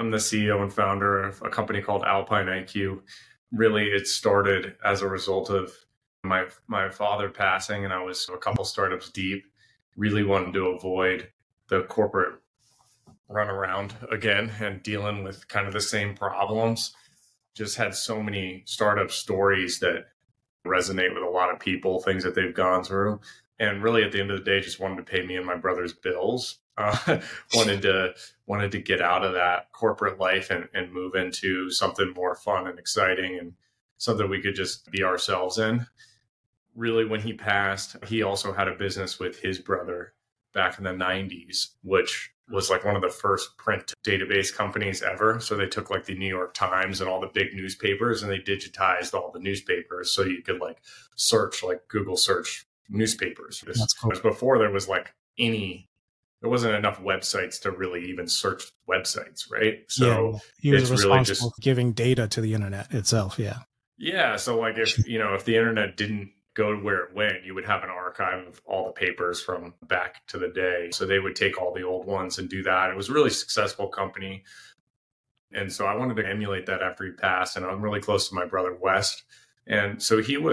I'm the CEO and founder of a company called Alpine IQ. Really, it started as a result of my father passing, and I was a couple startups deep. Really wanted to avoid the corporate runaround again and dealing with kind of the same problems. Just had so many startup stories that resonate with a lot of people, things that they've gone through. And really, at the end of the day, just wanted to pay me and my brother's bills. Wanted to get out of that corporate life and move into something more fun and exciting and something we could just be ourselves in. Really, when he passed, he also had a business with his brother back in the 90s, which was like one of the first print database companies ever. So they took like the New York Times and all the big newspapers and they digitized all the newspapers. So you could like search, like Google search newspapers. This was before there was like there wasn't enough websites to really even search websites, right? So he was responsible for giving data to the internet itself. Yeah. So like if the internet didn't go to where it went, you would have an archive of all the papers from back to the day. So they would take all the old ones and do that. It was a really successful company. And so I wanted to emulate that after he passed. And I'm really close to my brother, West. And so he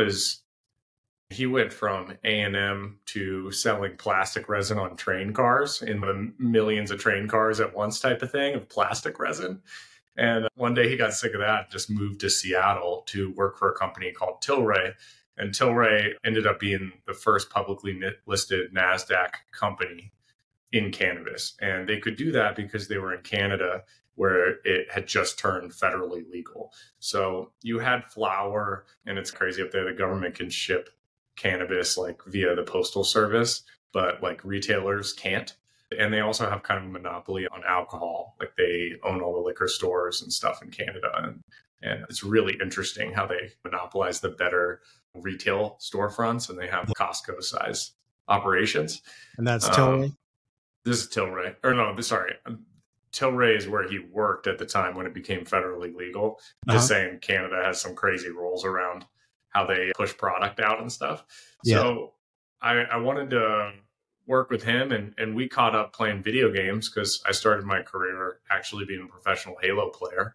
went from A&M to selling plastic resin on train cars in the millions of train cars at once type of thing of plastic resin. And one day he got sick of that and just moved to Seattle to work for a company called Tilray. And Tilray ended up being the first publicly listed NASDAQ company in cannabis. And they could do that because they were in Canada, where it had just turned federally legal. So you had flower, and it's crazy up there. The government can ship cannabis like via the postal service, but like retailers can't. And they also have kind of a monopoly on alcohol. Like they own all the liquor stores and stuff in Canada. And it's really interesting how they monopolize the better retail storefronts, and they have Costco size operations. And that's Tilray? This is Tilray. Or no, sorry. Tilray is where he worked at the time when it became federally legal. Just saying Canada has some crazy rules around how they push product out and stuff. Yeah. So I wanted to work with him and we caught up playing video games because I started my career actually being a professional Halo player.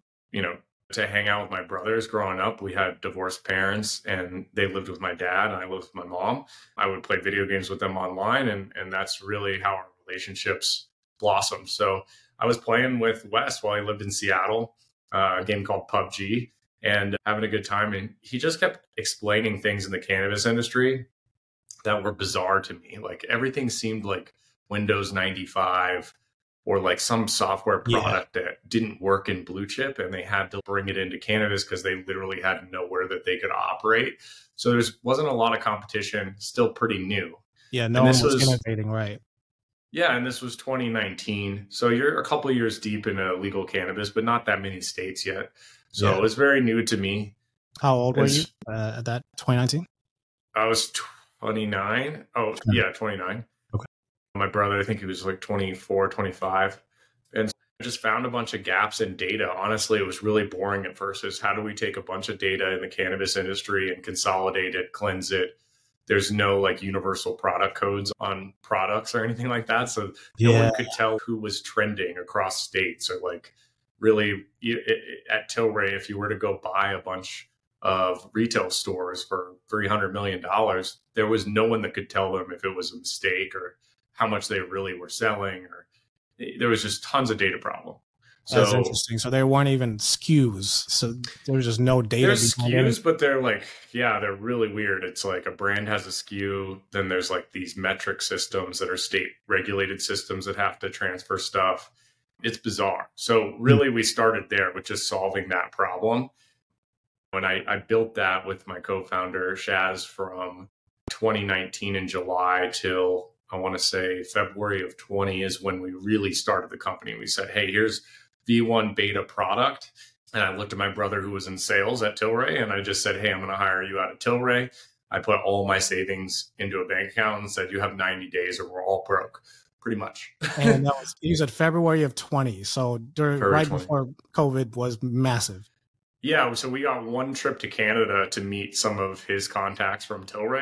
To hang out with my brothers growing up. We had divorced parents and they lived with my dad and I lived with my mom. I would play video games with them online and that's really how our relationships blossomed. So I was playing with Wes while he lived in Seattle, a game called PUBG, and having a good time. And he just kept explaining things in the cannabis industry that were bizarre to me. Like everything seemed like Windows 95 or like some software product that didn't work in blue chip and they had to bring it into cannabis because they literally had nowhere that they could operate. So there wasn't a lot of competition, still pretty new. Yeah, no one was innovating, right? Yeah, and this was 2019. So you're a couple of years deep into legal cannabis, but not that many states yet. So it was very new to me. How old were you at that 2019? I was 29. Oh, yeah, 29. My brother, I think he was like 24, 25. And so I just found a bunch of gaps in data. Honestly, it was really boring at first. Is how do we take a bunch of data in the cannabis industry and consolidate it, cleanse it? There's no like universal product codes on products or anything like that. So no one could tell who was trending across states or like really at Tilray, if you were to go buy a bunch of retail stores for $300 million, there was no one that could tell them if it was a mistake or how much they really were selling, or there was just tons of data problem. So that's interesting. So there weren't even SKUs. So there was just no data. There's SKUs, but they're like, they're really weird. It's like a brand has a SKU. Then there's like these metric systems that are state regulated systems that have to transfer stuff. It's bizarre. So really we started there with just solving that problem. When I built that with my co-founder, Shaz, from 2019 in July till I want to say February of 20 is when we really started the company. We said, hey, here's V1 beta product. And I looked at my brother who was in sales at Tilray and I just said, hey, I'm going to hire you out of Tilray. I put all my savings into a bank account and said, you have 90 days or we're all broke, pretty much. And that was, you said February of 20. So right before COVID was massive. Yeah. So we got one trip to Canada to meet some of his contacts from Tilray.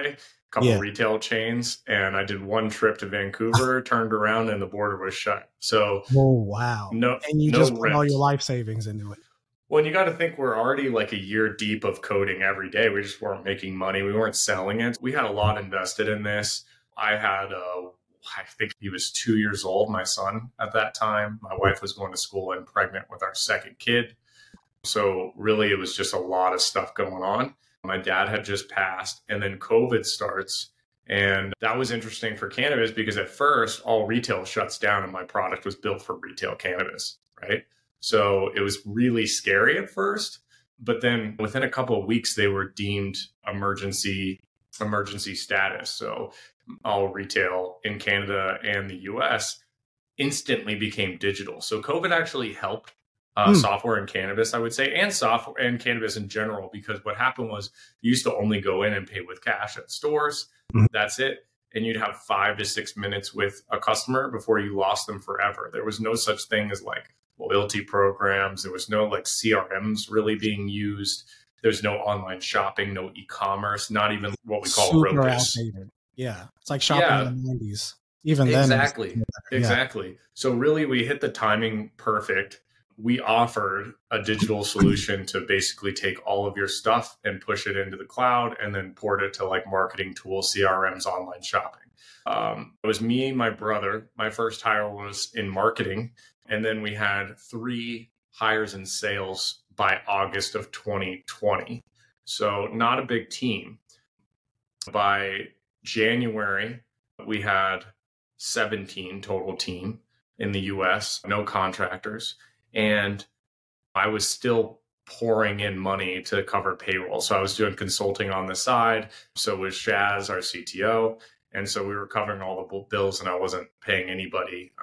couple retail chains, and I did one trip to Vancouver, turned around, and the border was shut. So, oh wow! And you just put all your life savings into it. Well, you got to think we're already like a year deep of coding every day. We just weren't making money. We weren't selling it. We had a lot invested in this. I had I think he was 2 years old, my son at that time. My wife was going to school and pregnant with our second kid. So really, it was just a lot of stuff going on. My dad had just passed, and then COVID starts. And that was interesting for cannabis because at first, all retail shuts down and my product was built for retail cannabis, right? So it was really scary at first. But then within a couple of weeks, they were deemed emergency status. So all retail in Canada and the US instantly became digital. So COVID actually helped software and cannabis, I would say, and software and cannabis in general, because what happened was you used to only go in and pay with cash at stores. That's it. And you'd have 5 to 6 minutes with a customer before you lost them forever. There was no such thing as like loyalty programs. There was no like CRMs really being used. There's no online shopping, no e-commerce, not even what we call Ropus. Yeah. It's like shopping in the 90s. Even then. Exactly. So really we hit the timing perfect. We offered a digital solution to basically take all of your stuff and push it into the cloud and then port it to like marketing tools, CRMs, online shopping. It was me and my brother. My first hire was in marketing. And then we had 3 hires in sales by August of 2020. So not a big team. By January, we had 17 total team in the US, no contractors. And I was still pouring in money to cover payroll. So I was doing consulting on the side. So was Shaz, our CTO. And so we were covering all the bills and I wasn't paying anybody.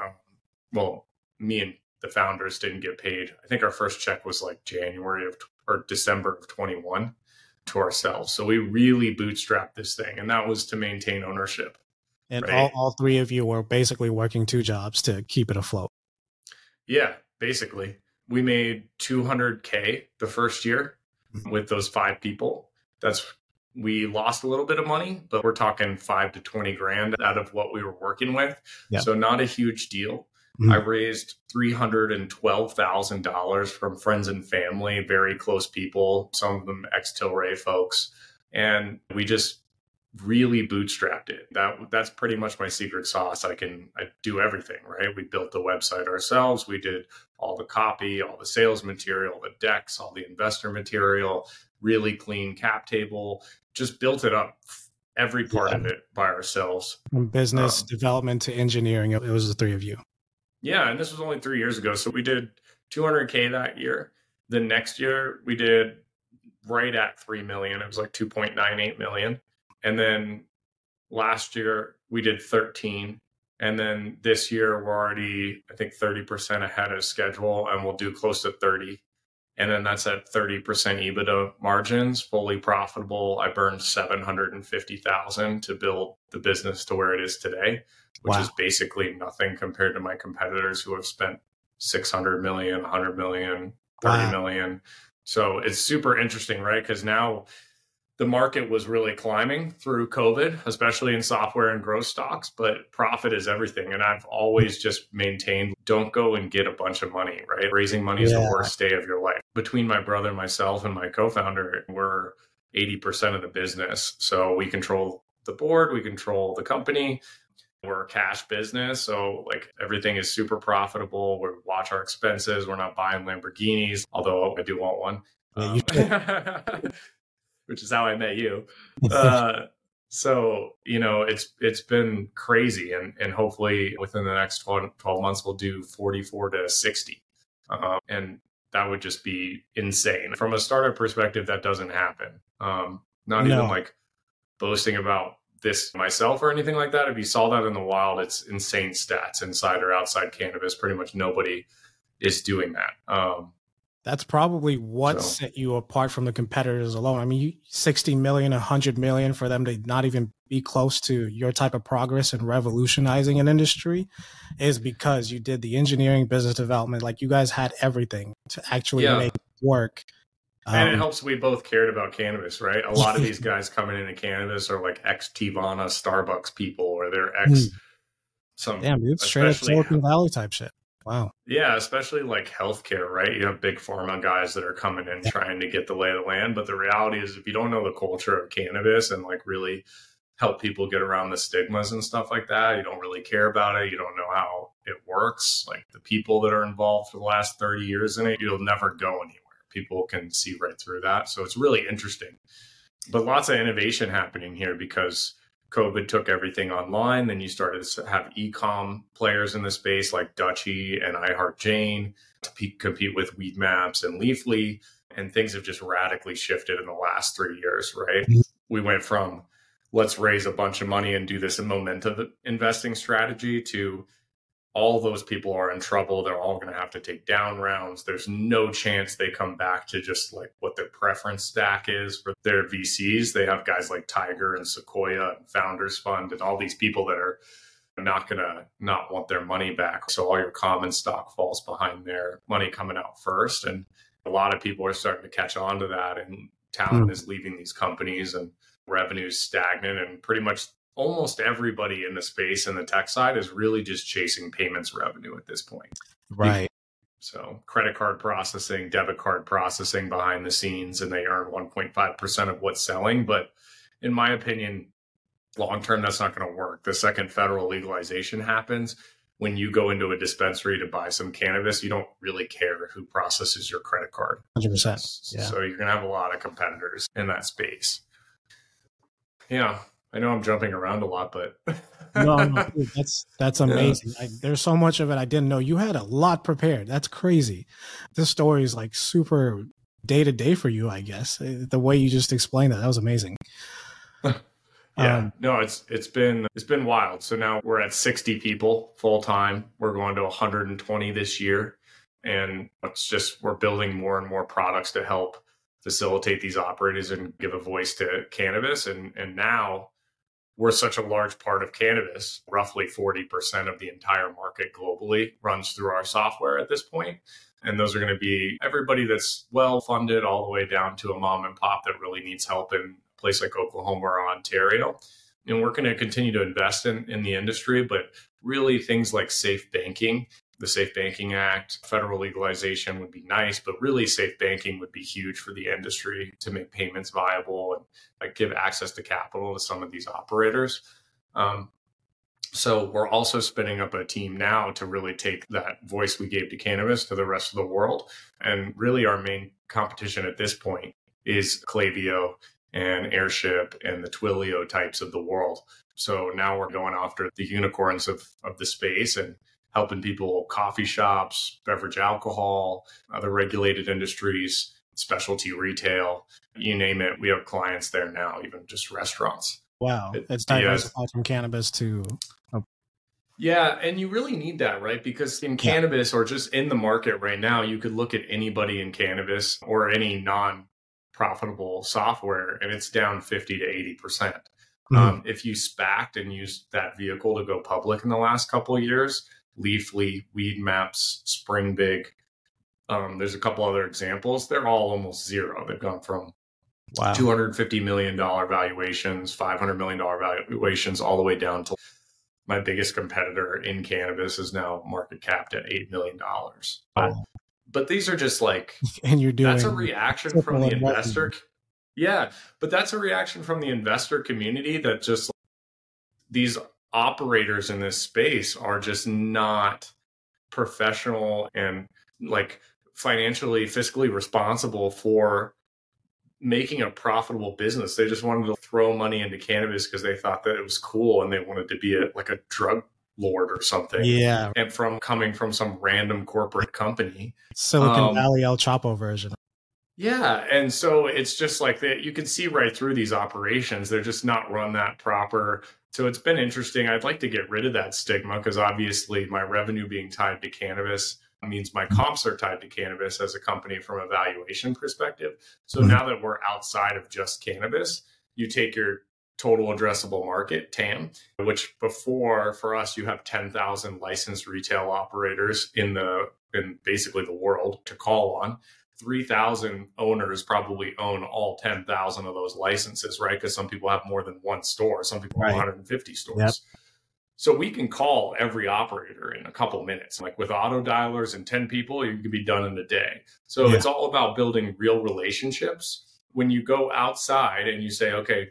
Me and the founders didn't get paid. I think our first check was like December of 21 to ourselves. So we really bootstrapped this thing. And that was to maintain ownership. And right? all 3 of you were basically working 2 jobs to keep it afloat. Yeah. Basically, we made $200K the first year with those 5 people. We lost a little bit of money, but we're talking 5 to 20 grand out of what we were working with. Yeah. So not a huge deal. I raised $312,000 from friends and family, very close people, some of them ex-Tilray folks. And we just really bootstrapped it. That's pretty much my secret sauce. I do everything, right? We built the website ourselves. We did all the copy, all the sales material, the decks, all the investor material, really clean cap table, just built it up, every part of it by ourselves. From business development to engineering, it was the 3 of you. Yeah. And this was only 3 years ago. So we did $200K that year. The next year we did right at 3 million. It was like 2.98 million. And then last year we did 13. And then this year we're already, I think, 30% ahead of schedule and we'll do close to 30. And then that's at 30% EBITDA margins, fully profitable. I burned $750,000 to build the business to where it is today, which is basically nothing compared to my competitors who have spent 600 million, 100 million, 30 million. So it's super interesting, right? Because now the market was really climbing through COVID, especially in software and growth stocks, but profit is everything. And I've always just maintained, don't go and get a bunch of money, right? Raising money is the worst day of your life. Between my brother, myself, and my co-founder, we're 80% of the business. So we control the board, we control the company. We're a cash business. So like everything is super profitable. We watch our expenses. We're not buying Lamborghinis, although I do want one. Which is how I met you. So, it's been crazy. And hopefully within the next 12 months, we'll do 44 to 60. And that would just be insane. From a startup perspective, that doesn't happen. Even like boasting about this myself or anything like that. If you saw that in the wild, it's insane stats inside or outside cannabis. Pretty much nobody is doing that. That's probably what set you apart from the competitors alone. I mean, 60 million, 100 million for them to not even be close to your type of progress and revolutionizing an industry is because you did the engineering, business development. Like you guys had everything to actually make it work. And it helps we both cared about cannabis, right? A lot of these guys coming into cannabis are like ex Tivana Starbucks people, or they're ex some. Damn, dude, straight up Silicon Valley type shit. Wow. Yeah, especially like healthcare, right? You have big pharma guys that are coming in trying to get the lay of the land. But the reality is, if you don't know the culture of cannabis and like really help people get around the stigmas and stuff like that, you don't really care about it. You don't know how it works. Like the people that are involved for the last 30 years in it, you'll never go anywhere. People can see right through that. So it's really interesting. But lots of innovation happening here because COVID took everything online. Then you started to have e-com players in the space like Dutchie and iHeartJane to compete with Weedmaps and Leafly. And things have just radically shifted in the last 3 years, right? We went from let's raise a bunch of money and do this momentum investing strategy to all those people are in trouble. They're all going to have to take down rounds. There's no chance they come back to just like what their preference stack is for their VCs. They have guys like Tiger and Sequoia and Founders Fund and all these people that are not going to not want their money back. So all your common stock falls behind their money coming out first. And a lot of people are starting to catch on to that. And talent is leaving these companies and revenue's stagnant, and pretty much almost everybody in the space and the tech side is really just chasing payments revenue at this point. Right. So credit card processing, debit card processing behind the scenes, and they earn 1.5% of what's selling. But in my opinion, long term, that's not going to work. The second federal legalization happens, when you go into a dispensary to buy some cannabis, you don't really care who processes your credit card. 100%. Yeah. So you're going to have a lot of competitors in that space. Yeah. I know I'm jumping around a lot, but no, dude, that's amazing. Yeah. There's so much of it I didn't know. You had a lot prepared. That's crazy. This story is like super day to day for you, I guess. The way you just explained that was amazing. Yeah, no, it's been wild. So now we're at 60 people full time. We're going to 120 this year, and we're building more and more products to help facilitate these operators and give a voice to cannabis. And now we're such a large part of cannabis. Roughly 40% of the entire market globally runs through our software at this point. And those are going to be everybody that's well funded all the way down to a mom and pop that really needs help in a place like Oklahoma or Ontario. And we're going to continue to invest in the industry, but really things like safe banking, the Safe Banking Act, federal legalization would be nice, but really safe banking would be huge for the industry to make payments viable and like give access to capital to some of these operators. So we're also spinning up a team now to really take that voice we gave to cannabis to the rest of the world. And really our main competition at this point is Klaviyo and Airship and the Twilio types of the world. So now we're going after the unicorns of the space and helping people, coffee shops, beverage alcohol, other regulated industries, specialty retail, you name it. We have clients there now, even just restaurants. Wow. It's diversified from cannabis to... Yeah, and you really need that, right? Because in cannabis or just in the market right now, you could look at anybody in cannabis or any non-profitable software, and it's down 50 to 80%. If you SPAC'd and used that vehicle to go public in the last couple of years, Leafly, Weedmaps, Springbig, there's a couple other examples. They're all almost zero. They've gone from $250 million valuations, $500 million valuations, all the way down to my biggest competitor in cannabis is now market capped at $8 million. But these are just like, and you're doing that's a reaction from the investor. Yeah, but that's a reaction from the investor community that just these operators in this space are just not professional and like financially, fiscally responsible for making a profitable business. They just wanted to throw money into cannabis because they thought that it was cool and they wanted to be like a drug lord or something. Yeah. And coming from some random corporate company. Silicon Valley El Chapo version. Yeah. And so it's just like that. You can see right through these operations. They're just not run that proper. So it's been interesting. I'd like to get rid of that stigma because obviously my revenue being tied to cannabis means my comps are tied to cannabis as a company from a valuation perspective. So now that we're outside of just cannabis, you take your total addressable market, TAM, which before for us, you have 10,000 licensed retail operators in basically the world to call on. 3,000 owners probably own all 10,000 of those licenses, right? Because some people have more than one store. Some people have 150 stores. Yep. So we can call every operator in a couple minutes. Like with auto dialers and 10 people, you can be done in a day. So it's all about building real relationships. When you go outside and you say, okay,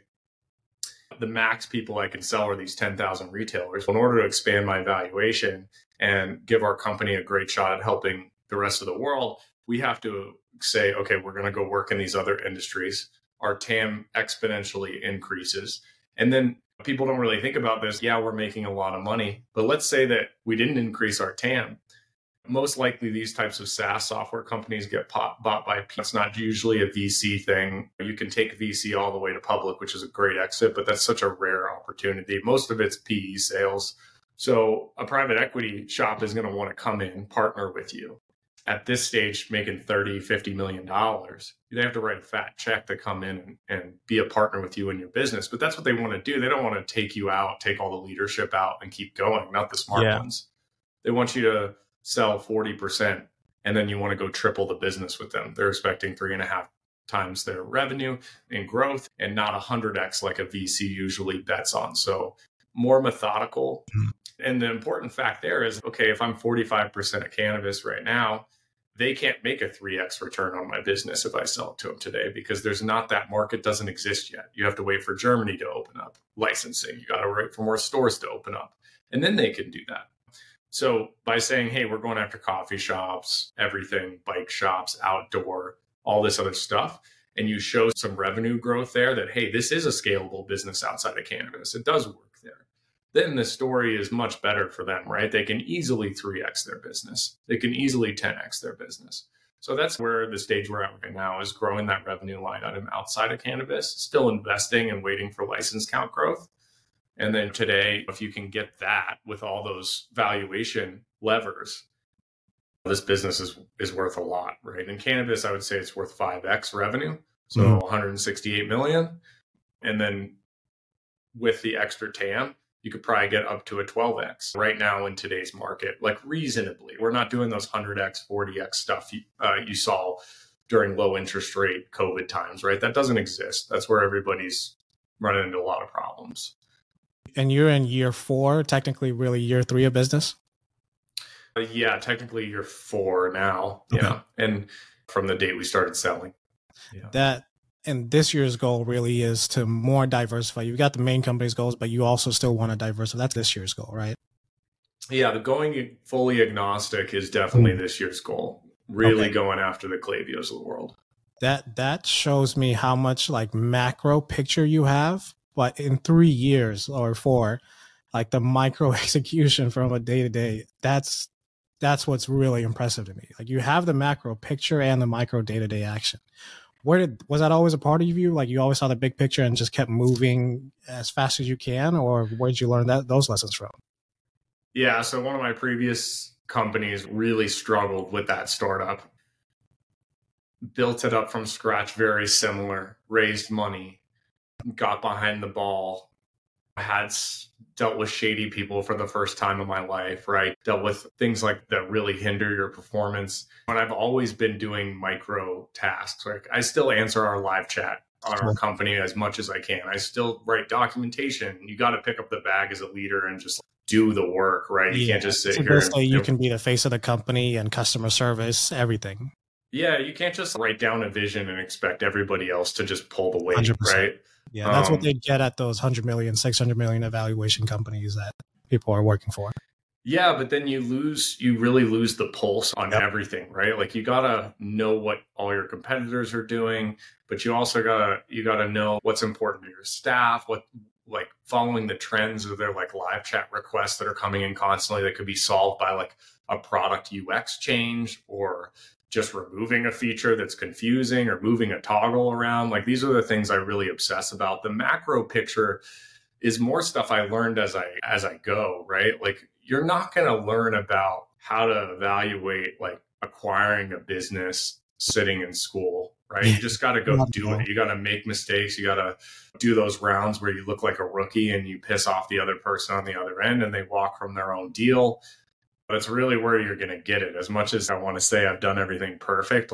the max people I can sell are these 10,000 retailers. In order to expand my valuation and give our company a great shot at helping the rest of the world, we have to say, okay, we're going to go work in these other industries. Our TAM exponentially increases. And then people don't really think about this. Yeah, we're making a lot of money, but let's say that we didn't increase our TAM. Most likely these types of SaaS software companies get bought by, it's not usually a VC thing. You can take VC all the way to public, which is a great exit, but that's such a rare opportunity. Most of it's PE sales. So a private equity shop is going to want to come in, partner with you. At this stage, making $30, $50 million, they have to write a fat check to come in and be a partner with you in your business. But that's what they want to do. They don't want to take you out, take all the leadership out and keep going, not the smart ones. They want you to sell 40% and then you want to go triple the business with them. They're expecting 3.5 times their revenue in growth and not 100x like a VC usually bets on. So more methodical. And the important fact there is, okay, if I'm 45% of cannabis right now, they can't make a 3x return on my business if I sell it to them today because there's not that market doesn't exist yet. You have to wait for Germany to open up licensing. You got to wait for more stores to open up and then they can do that. So by saying, hey, we're going after coffee shops, everything, bike shops, outdoor, all this other stuff, and you show some revenue growth there that, hey, this is a scalable business outside of cannabis. It does work there. Then the story is much better for them, right? They can easily 3x their business. They can easily 10x their business. So that's where the stage we're at right now is growing that revenue line item outside of cannabis, still investing and waiting for license count growth. And then today, if you can get that with all those valuation levers, this business is worth a lot, right? In cannabis, I would say it's worth 5x revenue. So 168 million. And then with the extra TAM, you could probably get up to a 12x right now in today's market, like reasonably. We're not doing those 100x, 40x stuff you saw during low interest rate COVID times, right? That doesn't exist. That's where everybody's running into a lot of problems. And you're in year 4, technically really year 3 of business? Yeah, technically year 4 now. Okay. Yeah. And from the date we started selling. Yeah. And this year's goal really is to more diversify. You've got the main company's goals, but you also still want to diversify. That's this year's goal, right? Yeah, the going fully agnostic is definitely this year's goal. Really going after the Klaviyo's of the world. That shows me how much like macro picture you have, but in 3 years or 4, like the micro execution from a day to day, that's what's really impressive to me. Like you have the macro picture and the micro day to day action. Was that always a part of you? Like you always saw the big picture and just kept moving as fast as you can, or where did you learn those lessons from? Yeah, so one of my previous companies really struggled with that startup. Built it up from scratch, very similar, raised money, got behind the ball, had dealt with shady people for the first time in my life, right? Dealt with things like that really hinder your performance. And I've always been doing micro tasks. Like I still answer our live chat on our company as much as I can. I still write documentation. You got to pick up the bag as a leader and just do the work, right? You can't just sit here. You can be the face of the company and customer service, everything. Yeah, you can't just write down a vision and expect everybody else to just pull the weight, 100%. Right? Yeah, that's what they get at those 100 million, 600 million evaluation companies that people are working for. Yeah, but then you really lose the pulse on everything, right? Like you gotta know what all your competitors are doing, but you also gotta know what's important to your staff, what like following the trends of their like live chat requests that are coming in constantly that could be solved by like a product UX change or just removing a feature that's confusing or moving a toggle around. Like these are the things I really obsess about. The macro picture is more stuff I learned as I go, right? Like you're not going to learn about how to evaluate like acquiring a business sitting in school, right? You just got to go do it. You got to make mistakes. You got to do those rounds where you look like a rookie and you piss off the other person on the other end and they walk from their own deal. But it's really where you're going to get it. As much as I want to say I've done everything perfect,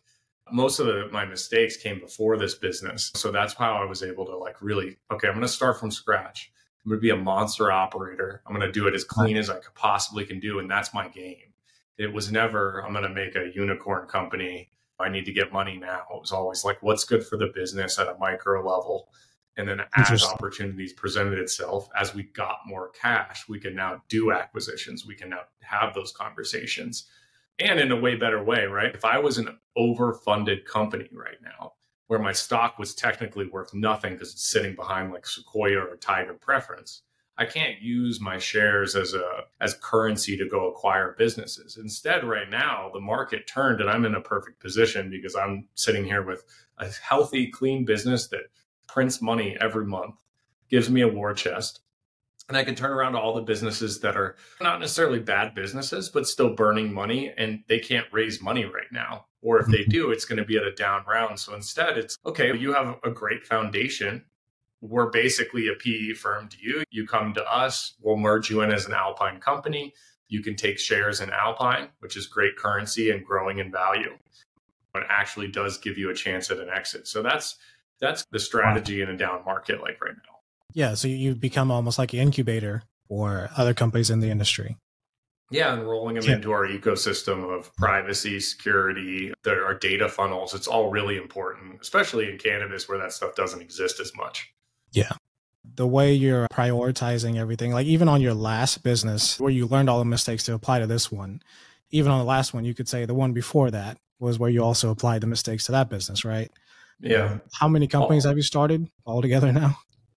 Most of my mistakes came before this business. So that's how I was able to like really, okay, I'm going to start from scratch. I'm going to be a monster operator. I'm going to do it as clean as I could possibly can do. And that's my game. It was never, I'm going to make a unicorn company. I need to get money now. It was always like, what's good for the business at a micro level. And then as opportunities presented itself, as we got more cash, we can now do acquisitions. We can now have those conversations, and in a way better way, right? If I was an overfunded company right now, where my stock was technically worth nothing because it's sitting behind like Sequoia or Tiger Preference, I can't use my shares as currency to go acquire businesses. Instead, right now, the market turned and I'm in a perfect position because I'm sitting here with a healthy, clean business that prints money every month, gives me a war chest, and I can turn around to all the businesses that are not necessarily bad businesses, but still burning money, and they can't raise money right now. Or if they do, it's going to be at a down round. So instead, it's, okay, you have a great foundation. We're basically a PE firm to you. You come to us, we'll merge you in as an Alpine company. You can take shares in Alpine, which is great currency and growing in value. But it actually does give you a chance at an exit. So that's the strategy in a down market like right now. Yeah, so you become almost like an incubator for other companies in the industry. Yeah, and rolling them into our ecosystem of privacy, security, our data funnels. It's all really important, especially in cannabis where that stuff doesn't exist as much. Yeah. The way you're prioritizing everything, like even on your last business where you learned all the mistakes to apply to this one, even on the last one, you could say the one before that was where you also applied the mistakes to that business, right? Yeah. How many companies have you started altogether now?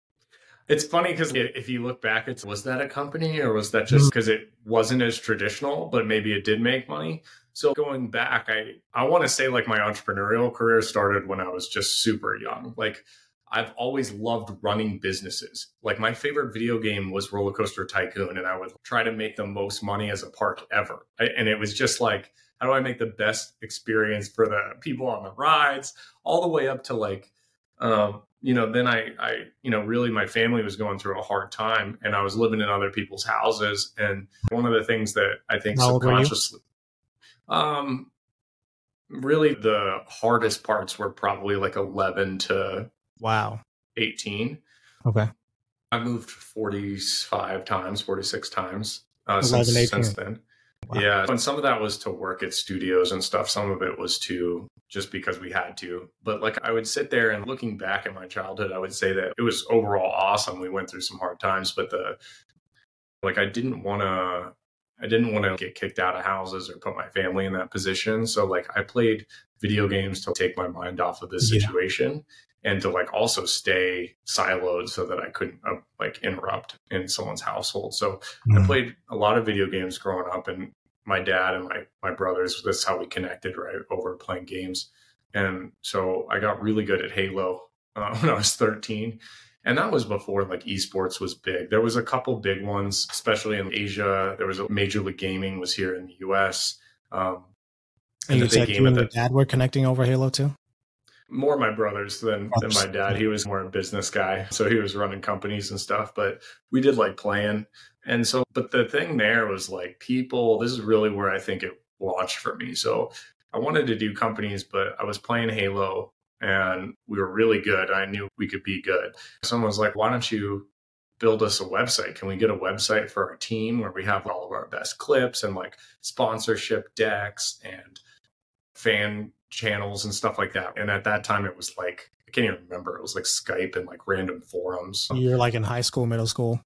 It's funny because if you look back, was that a company or was that just because it wasn't as traditional, but maybe it did make money? So going back, I want to say like my entrepreneurial career started when I was just super young. Like I've always loved running businesses. Like my favorite video game was Roller Coaster Tycoon, and I would try to make the most money as a park ever. And it was just like, how do I make the best experience for the people on the rides, all the way up to like, then I really my family was going through a hard time and I was living in other people's houses. And one of the things that I think subconsciously, really the hardest parts were probably like 11 to 18. Okay. I moved 46 times since then. Wow. Yeah. And some of that was to work at studios and stuff. Some of it was to just because we had to. But like I would sit there and looking back at my childhood, I would say that it was overall awesome. We went through some hard times, but I didn't want to get kicked out of houses or put my family in that position. So like I played video games to take my mind off of this situation and to like also stay siloed so that I couldn't interrupt in someone's household. So I played a lot of video games growing up, and my dad and my brothers, that's how we connected, right, over playing games. And so I got really good at Halo when I was 13. And that was before like esports was big. There was a couple big ones, especially in Asia. There was a Major League Gaming was here in the US. And you said you and your dad were connecting over Halo too? More my brothers than my dad. He was more a business guy. So he was running companies and stuff, but we did like playing. And so, but the thing there was like this is really where I think it launched for me. So I wanted to do companies, but I was playing Halo and we were really good. I knew we could be good. Someone was like, why don't you build us a website? Can we get a website for our team where we have all of our best clips and like sponsorship decks and fan channels and stuff like that? And at that time it was like, I can't even remember. It was like Skype and like random forums. You're like in high school, middle school.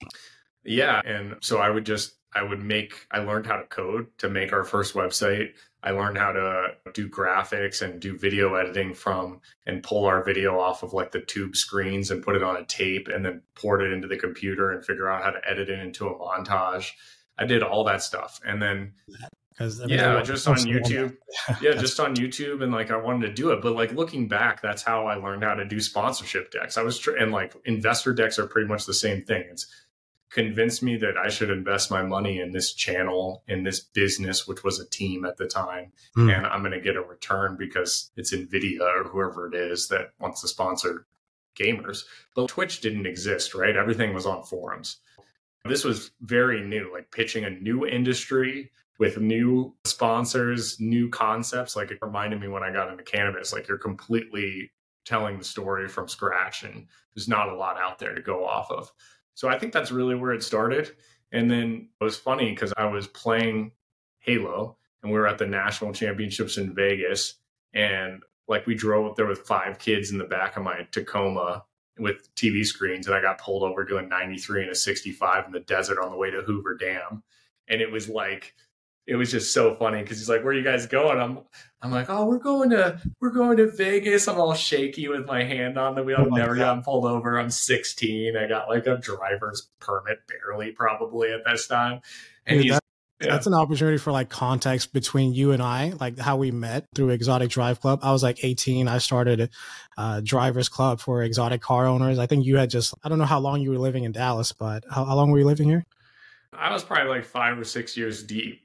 Yeah. And so I learned how to code to make our first website. I learned how to do graphics and do video editing and pull our video off of like the tube screens and put it on a tape and then port it into the computer and figure out how to edit it into a montage. I did all that stuff. And then just on YouTube. Just on YouTube. And like, I wanted to do it, but like looking back, that's how I learned how to do sponsorship decks. And like investor decks are pretty much the same thing. It's convinced me that I should invest my money in this channel, in this business, which was a team at the time. And I'm going to get a return because it's NVIDIA or whoever it is that wants to sponsor gamers. But Twitch didn't exist, right? Everything was on forums. This was very new, like pitching a new industry with new sponsors, new concepts. Like it reminded me when I got into cannabis, like you're completely telling the story from scratch and there's not a lot out there to go off of. So I think that's really where it started. And then it was funny because I was playing Halo and we were at the national championships in Vegas. And like we drove up there with 5 kids in the back of my Tacoma with TV screens. And I got pulled over doing 93 and a 65 in the desert on the way to Hoover Dam. And it was like, it was just so funny because he's like, "Where are you guys going?" I'm like, "Oh, we're going to Vegas." I'm all shaky with my hand on the wheel. I've never gotten pulled over. I'm 16. I got like a driver's permit, barely probably at this time. And Dude, that's an opportunity for like context between you and I, like how we met through Exotic Drive Club. I was like 18. I started a drivers club for exotic car owners. I think you had just, I don't know how long you were living in Dallas, but how long were you living here? I was probably like 5 or 6 years deep.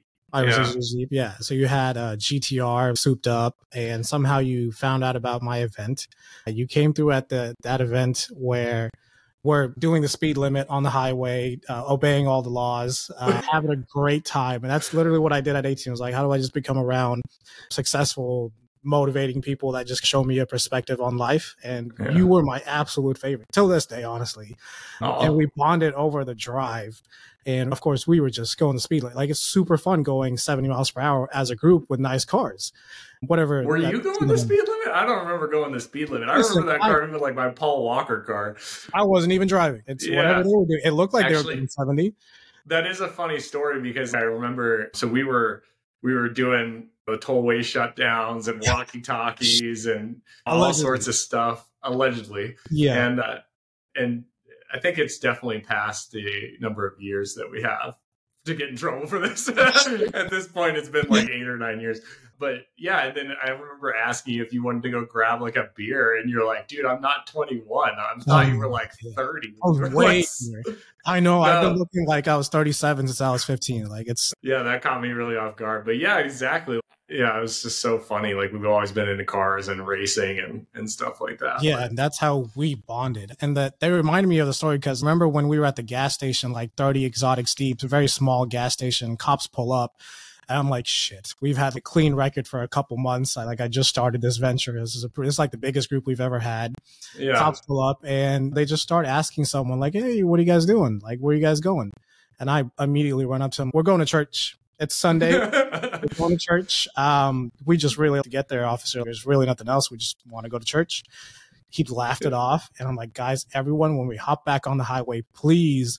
Yeah. So you had a GTR souped up and somehow you found out about my event. You came through at that event where we're doing the speed limit on the highway, obeying all the laws, having a great time. And that's literally what I did at 18. I was like, how do I just become around successful, motivating people that just show me a perspective on life? And you were my absolute favorite till this day, honestly. And we bonded over the drive. And of course, we were just going the speed limit. Like it's super fun going 70 miles per hour as a group with nice cars. Whatever. Were you going the speed limit? I don't remember going the speed limit. I remember that car even like my Paul Walker car. I wasn't even driving. It's whatever they were doing. It looked like they were doing 70. That is a funny story because I remember. So we were doing the tollway shutdowns and walkie-talkies and all sorts of stuff allegedly. Yeah. And I think it's definitely past the number of years that we have to get in trouble for this. At this point, it's been like 8 or 9 years. But yeah, and then I remember asking you if you wanted to go grab like a beer, and you're like, "Dude, I'm not 21. I thought you were like 30." I was way. I know. No. I've been looking like I was 37 since I was 15. Like it's. Yeah, that caught me really off guard. But yeah, exactly. Yeah, it was just so funny. Like we've always been into cars and racing and stuff like that. Yeah, and that's how we bonded. And that they reminded me of the story because remember when we were at the gas station, like 30 Exotic Steeps, a very small gas station, cops pull up. And I'm like, shit, we've had a clean record for a couple months. I just started this venture. It's like the biggest group we've ever had. Yeah. Cops pull up and they just start asking someone like, "Hey, what are you guys doing? Like, where are you guys going?" And I immediately run up to them. "We're going to church. It's Sunday. We're going to church. We just really have to get there, officer. There's really nothing else. We just want to go to church." He laughed it off. And I'm like, "Guys, everyone, when we hop back on the highway, please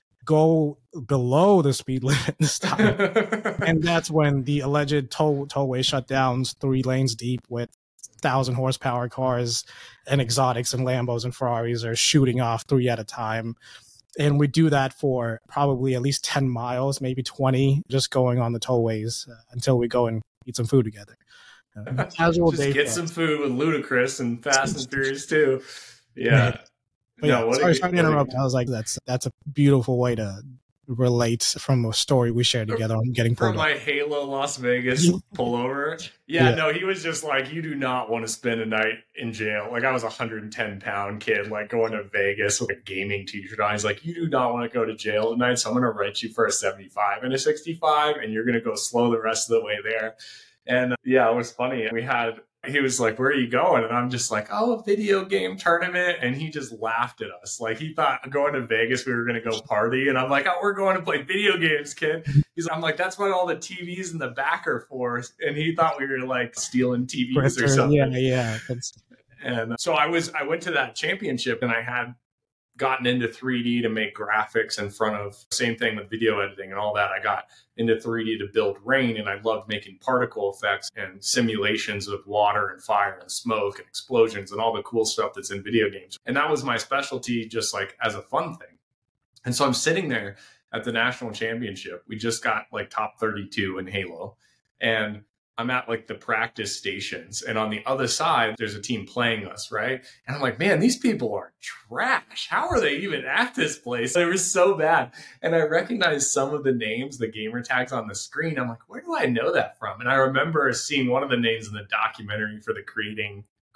go below the speed limit this time." And that's when the alleged tollway shutdowns, 3 lanes deep with 1,000 horsepower cars and exotics and Lambos and Ferraris are shooting off 3 at a time. And we do that for probably at least 10 miles, maybe 20, just going on the tollways until we go and eat some food together. Casual just day get some food with Ludacris and Fast and Furious too. Yeah. No, sorry to interrupt. I was like, that's a beautiful way to relate from a story we shared together on getting pulled from my Halo Las Vegas pullover. Yeah, no, he was just like, "You do not want to spend a night in jail." Like I was a 110-pound kid, like going to Vegas with a gaming t-shirt on. He's like, "You do not want to go to jail tonight, so I'm going to write you for a 75 and a 65, and you're going to go slow the rest of the way there." And yeah, it was funny. He was like, "Where are you going?" And I'm just like, "Oh, a video game tournament." And he just laughed at us. Like he thought going to Vegas, we were going to go party. And I'm like, "Oh, we're going to play video games, kid." I'm like, "That's what all the TVs in the back are for." And he thought we were like stealing TVs or something. Yeah. And so I went to that championship and I had gotten into 3D to make graphics in front of, same thing with video editing and all that. I got into 3D to build rain, and I loved making particle effects and simulations of water and fire and smoke and explosions and all the cool stuff that's in video games. And that was my specialty, just like as a fun thing. And so I'm sitting there at the national championship. We just got like top 32 in Halo. And I'm at like the practice stations, and on the other side, there's a team playing us, right? And I'm like, "Man, these people are trash. How are they even at this place?" They were so bad. And I recognized some of the names, the gamer tags on the screen. I'm like, "Where do I know that from?" And I remember seeing one of the names in the documentary for the Creating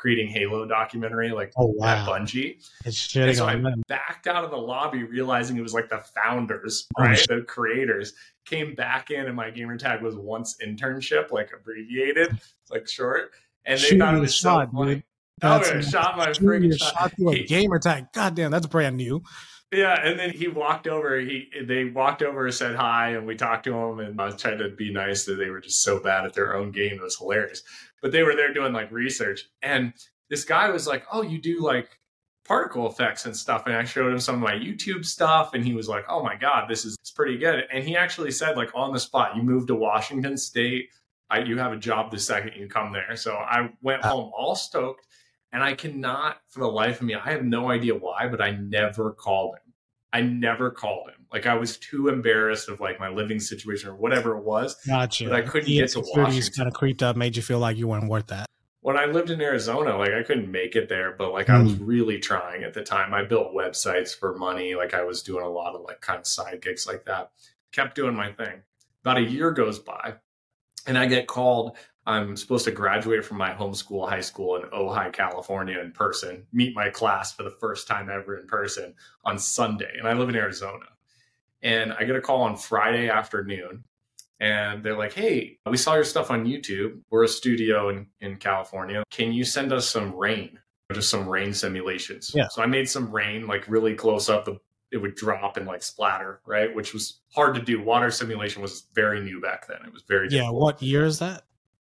creating Halo documentary, like Oh at wow. Bungie. It's And shitting so on I them. backed out of the lobby, realizing it was like the founders, Oh, right? The creators came back in, and my gamer tag was once internship, like abbreviated, like short. And they shoot thought it your was so shot, funny. dude. Oh, That's yeah, shot my shoot friggin' your shot. shot to a gamer tag. God damn, that's brand new. Yeah, and then he walked over. They walked over, said hi, and we talked to him. And I was trying to be nice that they were just so bad at their own game. It was hilarious. But they were there doing like research, and this guy was like, "Oh, you do like particle effects and stuff." And I showed him some of my YouTube stuff, and he was like, "Oh my god, this is pretty good." And he actually said, like on the spot, "You moved to Washington State. You have a job the second you come there." So I went home all stoked. And I cannot, for the life of me, I have no idea why, but I never called him. I never called him. Like I was too embarrassed of like my living situation or whatever it was, Gotcha. but I couldn't The get to insecurities Washington. kind of creeped up, made you feel like you weren't worth that. When I lived in Arizona, like I couldn't make it there, but like I was really trying at the time. I built websites for money. Like I was doing a lot of like kind of side gigs like that. Kept doing my thing. About a year goes by and I get called. I'm supposed to graduate from my homeschool high school in Ojai, California in person, meet my class for the first time ever in person on Sunday. And I live in Arizona. And I get a call on Friday afternoon. And they're like, "Hey, we saw your stuff on YouTube. We're a studio in California. Can you send us some rain, just some rain simulations?" Yeah. So I made some rain, like really close up. It would drop and like splatter, right? Which was hard to do. Water simulation was very new back then. It was very difficult. What year is that?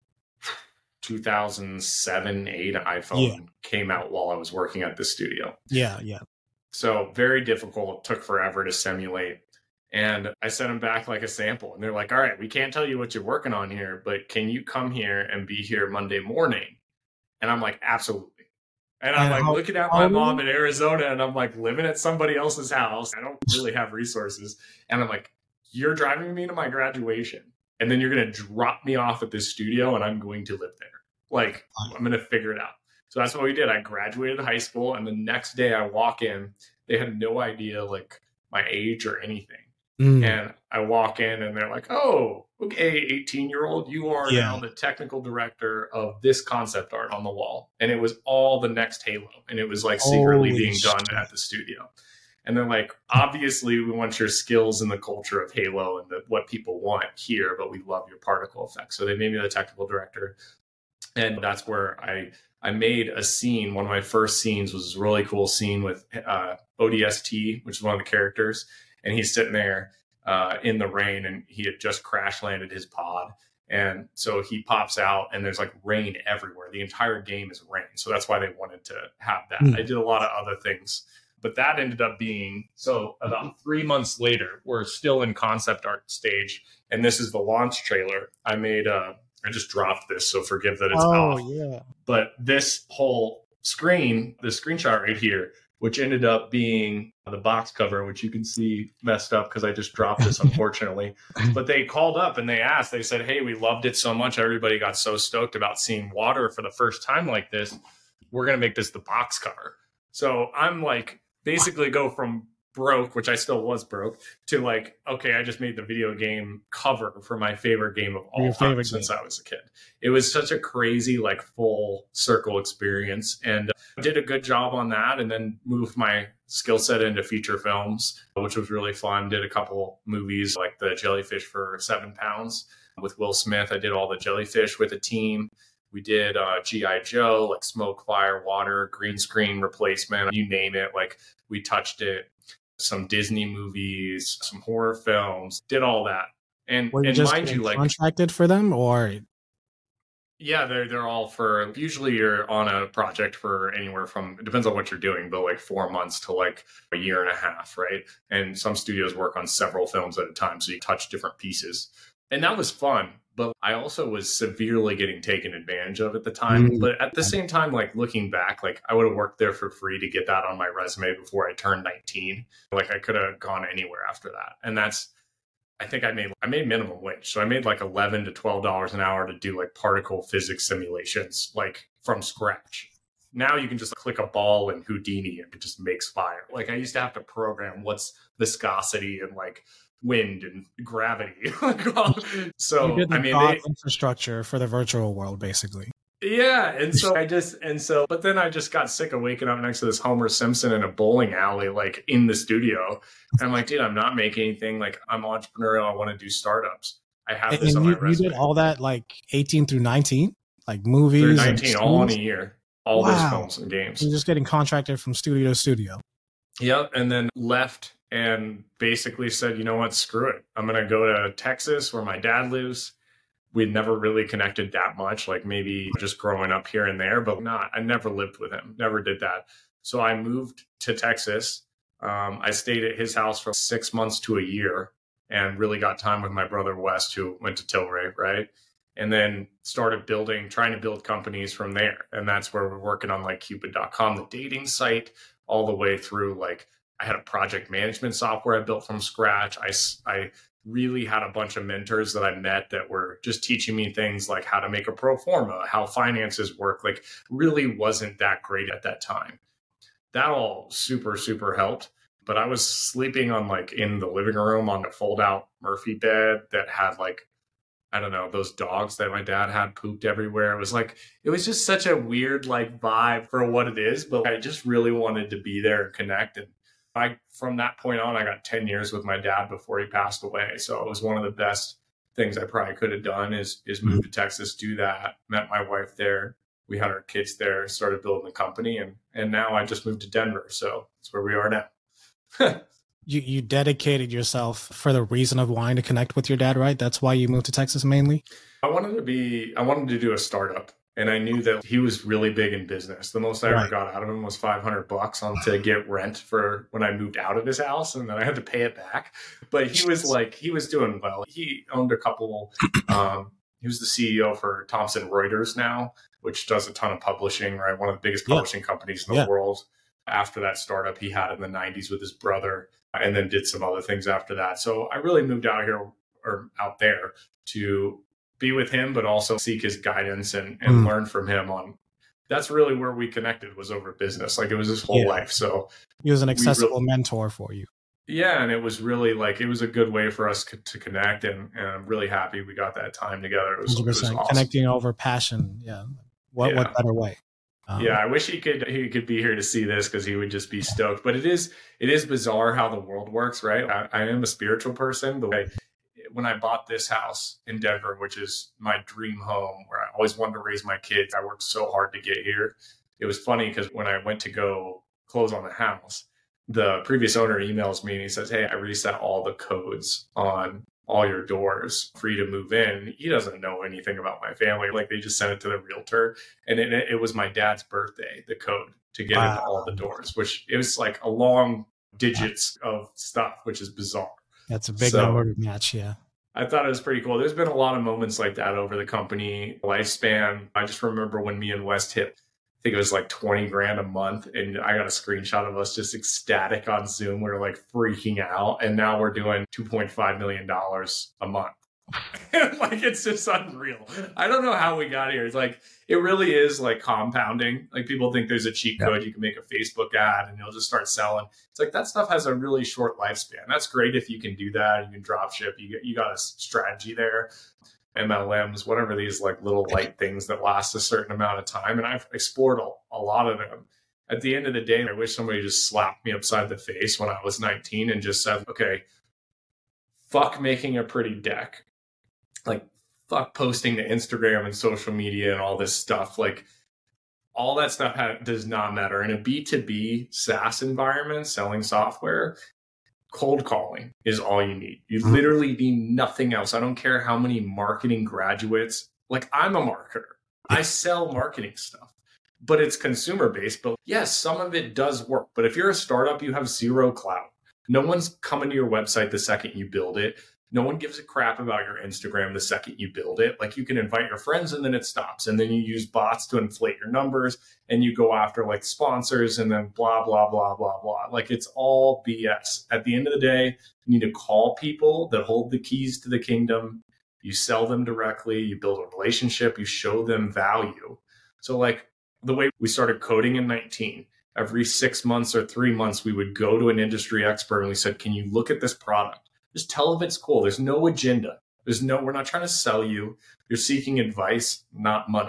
2007, 8 iPhone came out while I was working at the studio. Yeah. So very difficult. It took forever to simulate. And I sent them back like a sample. And they're like, "All right, we can't tell you what you're working on here, but can you come here and be here Monday morning?" And I'm like, "Absolutely." And I'm like looking at my mom in Arizona, and I'm like living at somebody else's house. I don't really have resources. And I'm like, "You're driving me to my graduation, and then you're going to drop me off at this studio, and I'm going to live there. Like, I'm going to figure it out." So that's what we did. I graduated high school, and the next day I walk in. They had no idea like my age or anything. And I walk in, and they're like, "Oh, okay, 18-year-old, you are now the technical director of this concept art on the wall." And it was all the next Halo, and it was like secretly being done at the studio. And they're like, "Obviously, we want your skills in the culture of Halo and what people want here, but we love your particle effects." So they made me the technical director. And that's where I made a scene. One of my first scenes was a really cool scene with ODST, which is one of the characters. And he's sitting there in the rain, and he had just crash landed his pod. And so he pops out, and there's like rain everywhere. The entire game is rain. So that's why they wanted to have that. I did a lot of other things. But that ended up being, so about 3 months later, we're still in concept art stage. And this is the launch trailer. I just dropped this, so forgive that it's off. Yeah. But this whole screen, the screenshot right here, which ended up being the box cover, which you can see messed up because I just dropped this, unfortunately. But they called up and they asked, they said, "Hey, we loved it so much. Everybody got so stoked about seeing water for the first time like this. We're going to make this the box cover." So I'm like, basically go from broke, which I still was broke, to like, okay, I just made the video game cover for my favorite game of all time since I was a kid. It was such a crazy, like, full circle experience, and did a good job on that, and then moved my skill set into feature films, which was really fun. Did a couple movies like The Jellyfish for 7 Pounds with Will Smith. I did all the Jellyfish with a team. We did G.I. Joe, like smoke, fire, water, green screen replacement, you name it. Like, we touched it. Some Disney movies, some horror films, did all that. And mind you, like, contracted for them, or yeah, they're all for, usually you're on a project for anywhere from, it depends on what you're doing, but like 4 months to like a year and a half, right? And some studios work on several films at a time, so you touch different pieces. And that was fun, but I also was severely getting taken advantage of at the time. But at the same time, like, looking back, like, I would have worked there for free to get that on my resume before I turned 19. Like, I could have gone anywhere after that. And that's, I think I made minimum wage. So I made like $11 to $12 an hour to do like particle physics simulations, like from scratch. Now you can just click a ball in Houdini and it just makes fire. Like, I used to have to program what's viscosity and like wind and gravity. So you did the infrastructure for the virtual world, basically. Yeah. But then I just got sick of waking up next to this Homer Simpson in a bowling alley, like in the studio. And I'm like, dude, I'm not making anything. Like, I'm entrepreneurial. I want to do startups. I have this And on my you did resume. all that like 18 through 19, like Through movies and 19, all in a series? year, all those Wow. films and games. You're just getting contracted from studio to studio. Yep. And then left and basically said, you know what, screw it. I'm going to go to Texas where my dad lives. We'd never really connected that much, like maybe just growing up here and there, but not, I never lived with him, never did that. So I moved to Texas. I stayed at his house for 6 months to a year and really got time with my brother West, who went to Tilray, right? And then started trying to build companies from there. And that's where we're working on like Cupid.com, the dating site, all the way through like I had a project management software I built from scratch. I really had a bunch of mentors that I met that were just teaching me things like how to make a pro forma, how finances work. Like really wasn't that great at that time. That all super, super helped. But I was sleeping on like in the living room on a fold out Murphy bed that had like, I don't know, those dogs that my dad had pooped everywhere. It was just such a weird like vibe for what it is. But I just really wanted to be there and connect. And from that point on, I got 10 years with my dad before he passed away. So it was one of the best things I probably could have done is move to Texas, do that, met my wife there. We had our kids there, started building the company. And now I just moved to Denver. So that's where we are now. You dedicated yourself for the reason of wanting to connect with your dad, right? That's why you moved to Texas mainly? I wanted to do a startup. And I knew that he was really big in business. The most I ever got out of him was $500 to get rent for when I moved out of his house, and then I had to pay it back. But he was doing well. He owned a couple. He was the CEO for Thomson Reuters now, which does a ton of publishing. Right, one of the biggest publishing companies in the world. After that startup he had in the 90s with his brother, and then did some other things after that. So I really moved out there to be with him, but also seek his guidance and learn from him that's really where we connected, was over business. Like it was his whole life. So he was an accessible mentor for you. Yeah. And it was really like, it was a good way for us to connect. And I'm really happy we got that time together. It was awesome. Connecting over passion. Yeah. What better way? I wish he could be here to see this, because he would just be stoked. But it is bizarre how the world works, right? I am a spiritual person. The way when I bought this house in Denver, which is my dream home where I always wanted to raise my kids, I worked so hard to get here. It was funny because when I went to go close on the house, the previous owner emails me and he says, "Hey, I reset all the codes on all your doors for you to move in." He doesn't know anything about my family. Like they just sent it to the realtor, and it was my dad's birthday, the code to get into all the doors, which it was like a long digits of stuff, which is bizarre. That's a big number to match. Yeah. I thought it was pretty cool. There's been a lot of moments like that over the company lifespan. I just remember when me and West hit, I think it was like 20 grand a month. And I got a screenshot of us just ecstatic on Zoom. We were like freaking out. And now we're doing $2.5 million a month. Like, it's just unreal. I don't know how we got here. It's like, it really is like compounding. Like people think there's a cheat code. You can make a Facebook ad and you'll just start selling. It's like that stuff has a really short lifespan. That's great if you can do that. You can drop ship. You got a strategy there. MLMs, whatever, these like little light things that last a certain amount of time. And I've explored a lot of them. At the end of the day, I wish somebody just slapped me upside the face when I was 19 and just said, okay, fuck making a pretty deck. Like, fuck posting to Instagram and social media and all this stuff. Like, all that stuff does not matter. In a B2B SaaS environment, selling software, cold calling is all you need. You literally need nothing else. I don't care how many marketing graduates. Like, I'm a marketer. I sell marketing stuff, but it's consumer based. But yes, some of it does work. But if you're a startup, you have zero clout. No one's coming to your website the second you build it. No one gives a crap about your Instagram the second you build it. Like, you can invite your friends and then it stops. And then you use bots to inflate your numbers and you go after like sponsors and then blah, blah, blah, blah, blah. Like, it's all BS. At the end of the day, you need to call people that hold the keys to the kingdom. You sell them directly. You build a relationship. You show them value. So like the way we started coding in 19, every 6 months or 3 months, we would go to an industry expert and we said, can you look at this product? Just tell them it's cool. There's no agenda. We're not trying to sell you. You're seeking advice, not money.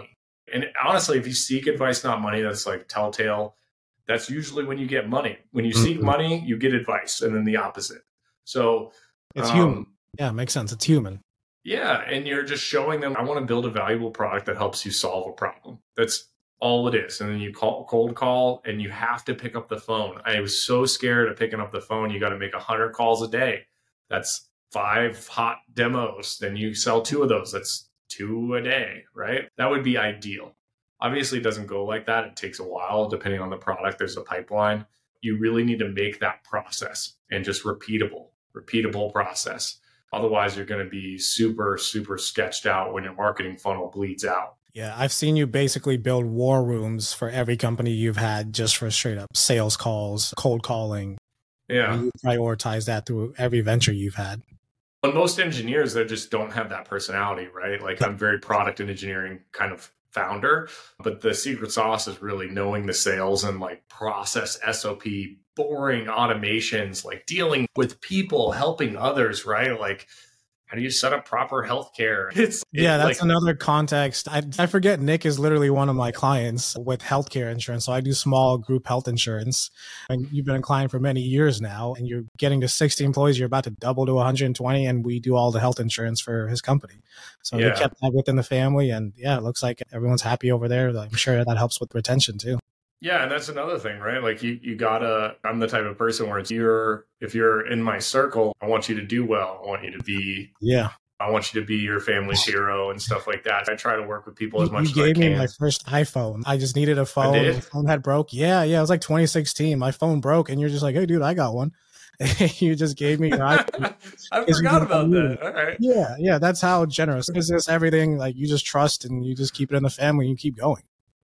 And honestly, if you seek advice, not money, that's like telltale. That's usually when you get money. When you seek money, you get advice, and then the opposite. So it's human. Yeah, it makes sense. It's human. Yeah. And you're just showing them, I want to build a valuable product that helps you solve a problem. That's all it is. And then you cold call, and you have to pick up the phone. I was so scared of picking up the phone. You got to make 100 calls a day. That's 5 hot demos. Then you sell 2 of those. That's 2 a day, right? That would be ideal. Obviously, it doesn't go like that. It takes a while. Depending on the product, there's a pipeline. You really need to make that process and just repeatable process. Otherwise, you're going to be super, super sketched out when your marketing funnel bleeds out. Yeah, I've seen you basically build war rooms for every company you've had just for straight up sales calls, cold calling. Yeah. And you prioritize that through every venture you've had. And most engineers, they just don't have that personality, right? Like I'm very product and engineering kind of founder, but the secret sauce is really knowing the sales and like process SOP, boring automations, like dealing with people, helping others, right? Like how do you set up proper healthcare? That's like, another context. I forget Nick is literally one of my clients with healthcare insurance. So I do small group health insurance, and you've been a client for many years now, and you're getting to 60 employees. You're about to double to 120, and we do all the health insurance for his company. So they kept that within the family, and it looks like everyone's happy over there. I'm sure that helps with retention too. Yeah, and that's another thing, right? Like you gotta, I'm the type of person where if you're in my circle, I want you to do well. I want you to be, I want you to be your family's hero and stuff like that. I try to work with people as much as I can. You gave me my first iPhone. I just needed a phone. My phone had broke. Yeah. It was like 2016. My phone broke, and you're just like, hey, dude, I got one. You just gave me your iPhone. I forgot about that. All right. Yeah. That's how generous. It's just everything. Like you just trust, and you just keep it in the family, and you keep going.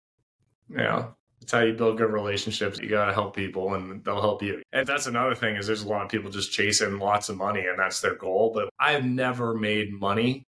Yeah. It's how you build good relationships. You got to help people, and they'll help you. And that's another thing is there's a lot of people just chasing lots of money, and that's their goal. But I've never made money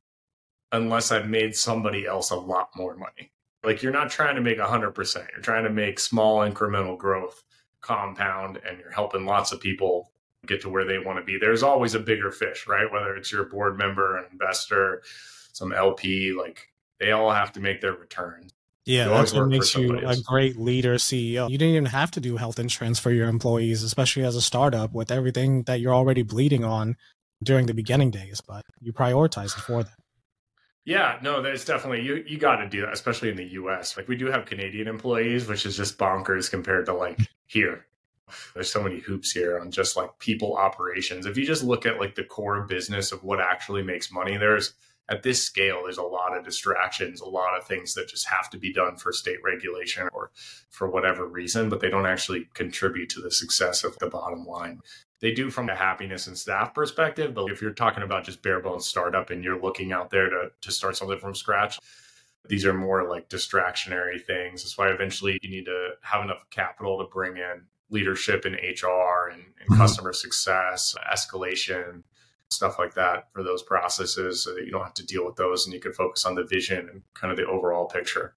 unless I've made somebody else a lot more money. Like you're not trying to make 100%. You're trying to make small incremental growth compound, and you're helping lots of people get to where they want to be. There's always a bigger fish, right? Whether it's your board member, an investor, some LP, like they all have to make their returns. Yeah, that's what makes you a great leader, CEO. You didn't even have to do health insurance for your employees, especially as a startup with everything that you're already bleeding on during the beginning days, but you prioritize it for them. Yeah, no, there's definitely, you got to do that, especially in the US. Like we do have Canadian employees, which is just bonkers compared to like here. There's so many hoops here on just like people operations. If you just look at like the core business of what actually makes money, at this scale, there's a lot of distractions, a lot of things that just have to be done for state regulation or for whatever reason, but they don't actually contribute to the success of the bottom line. They do from a happiness and staff perspective, but if you're talking about just bare bones startup and you're looking out there to start something from scratch, these are more like distractionary things. That's why eventually you need to have enough capital to bring in leadership in HR and customer success, escalation, stuff like that for those processes so that you don't have to deal with those and you can focus on the vision and kind of the overall picture.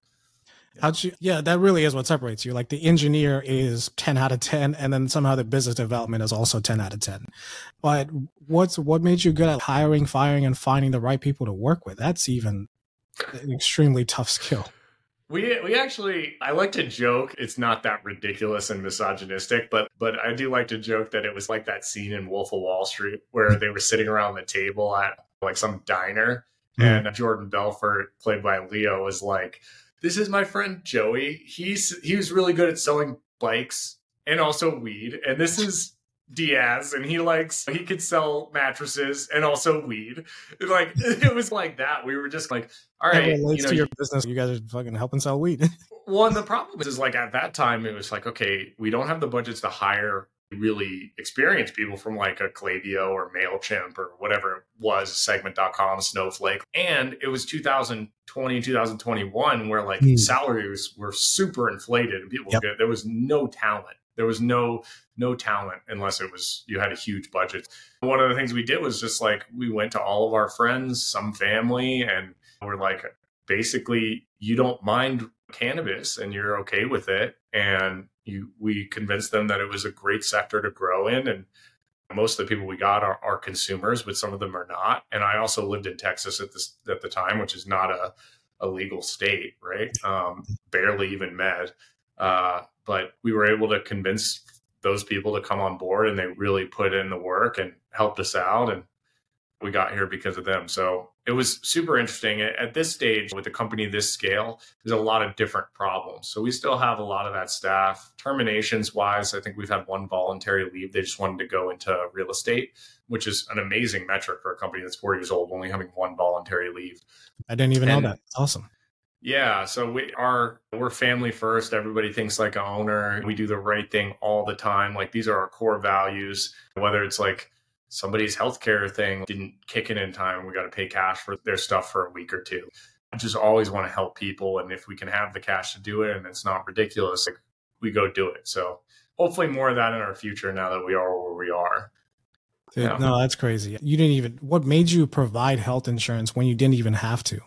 That really is what separates you. Like the engineer is 10 out of 10, and then somehow the business development is also 10 out of 10. But what made you good at hiring, firing, and finding the right people to work with? That's even an extremely tough skill. We actually, I like to joke, it's not that ridiculous and misogynistic, but I do like to joke that it was like that scene in Wolf of Wall Street where they were sitting around the table at like some diner and Jordan Belfort, played by Leo, was like, this is my friend Joey. He was really good at selling bikes and also weed. And this is Diaz, and he could sell mattresses and also weed. Like it was like that. We were just like, all right, it relates to your business. You guys are fucking helping sell weed. Well, and the problem is like at that time it was like, okay, we don't have the budgets to hire really experienced people from like a Klaviyo or MailChimp or whatever it was, Segment.com, Snowflake. And it was 2020, 2021 where like salaries were super inflated and people there was no talent. There was no talent unless it was you had a huge budget. One of the things we did was just like we went to all of our friends, some family, and we're like, basically, you don't mind cannabis and you're okay with it. And we convinced them that it was a great sector to grow in. And most of the people we got are consumers, but some of them are not. And I also lived in Texas at the time, which is not a legal state, right? Barely even med. But we were able to convince those people to come on board, and they really put in the work and helped us out. And we got here because of them. So it was super interesting. At this stage, with a company this scale, there's a lot of different problems. So we still have a lot of that staff. Terminations wise, I think we've had one voluntary leave. They just wanted to go into real estate, which is an amazing metric for a company that's 4 years old, only having one voluntary leave. I didn't even know that. It's awesome. Yeah, so we're family first. Everybody thinks like an owner. We do the right thing all the time. Like, these are our core values. Whether it's like somebody's healthcare thing didn't kick in time, we got to pay cash for their stuff for a week or two. I just always want to help people, and if we can have the cash to do it and it's not ridiculous, like, we go do it. So hopefully more of that in our future now that we are where we are. Dude, yeah. No, that's crazy. You didn't even. What made you provide health insurance when you didn't even have to?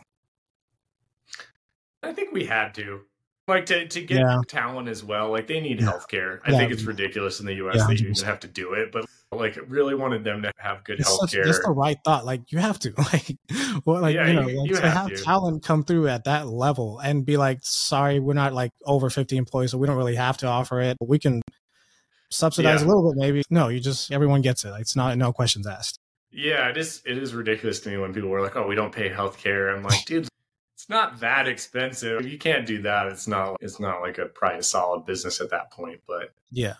I think we had to, like, to get talent as well. Like, they need healthcare. I think it's ridiculous in the U.S. that you even have to do it, but like, really wanted them to have good healthcare. That's the right thought. Like, you have to, like, well, like, you have talent come through at that level and be like, sorry, we're not like over 50 employees, so we don't really have to offer it, but we can subsidize a little bit, maybe. No, everyone gets it. It's not, no questions asked. Yeah, it is ridiculous to me when people are like, oh, we don't pay healthcare. I'm like, dude, it's not that expensive. You can't do that. It's not like probably a solid business at that point. But yeah.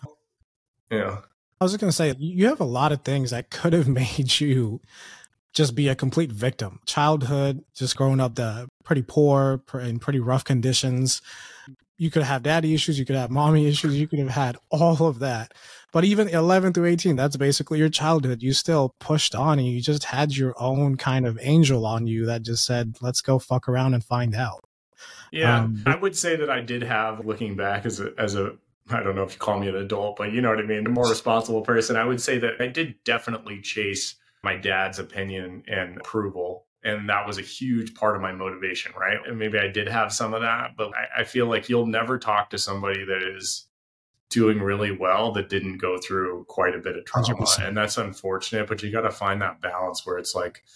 I was just going to say, you have a lot of things that could have made you just be a complete victim. Childhood, just growing up pretty poor, in pretty rough conditions. You could have daddy issues. You could have mommy issues. You could have had all of that. But even 11 through 18, that's basically your childhood. You still pushed on, and you just had your own kind of angel on you that just said, let's go fuck around and find out. Yeah, I would say that I did have, looking back as a, I don't know if you call me an adult, but you know what I mean, a more responsible person, I would say that I did definitely chase my dad's opinion and approval. And that was a huge part of my motivation, right? And maybe I did have some of that, but I feel like you'll never talk to somebody that is doing really well that didn't go through quite a bit of trauma. 100%. And that's unfortunate, but you got to find that balance where it's like,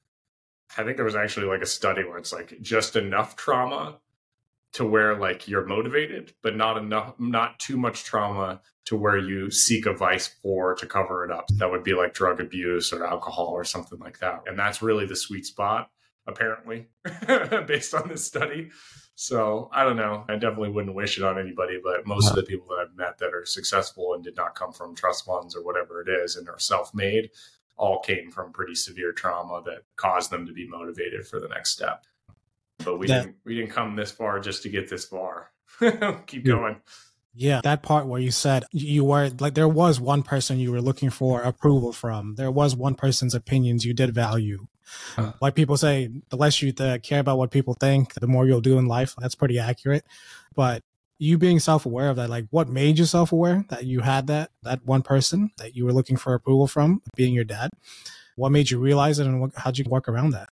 I think there was actually like a study where it's like just enough trauma to where like you're motivated, but not too much trauma to where you seek a vice to cover it up. That would be like drug abuse or alcohol or something like that. And that's really the sweet spot, apparently, based on this study. So I don't know. I definitely wouldn't wish it on anybody, but most of the people that I've met that are successful and did not come from trust funds or whatever it is and are self-made all came from pretty severe trauma that caused them to be motivated for the next step. But we didn't come this far just to get this far. Keep going. Yeah, that part where you said you were like, there was one person you were looking for approval from. There was one person's opinions you did value. Like people say, the less you care about what people think, the more you'll do in life. That's pretty accurate. But you being self-aware of that, like what made you self-aware that you had that one person that you were looking for approval from, being your dad? What made you realize it, and how'd you work around that?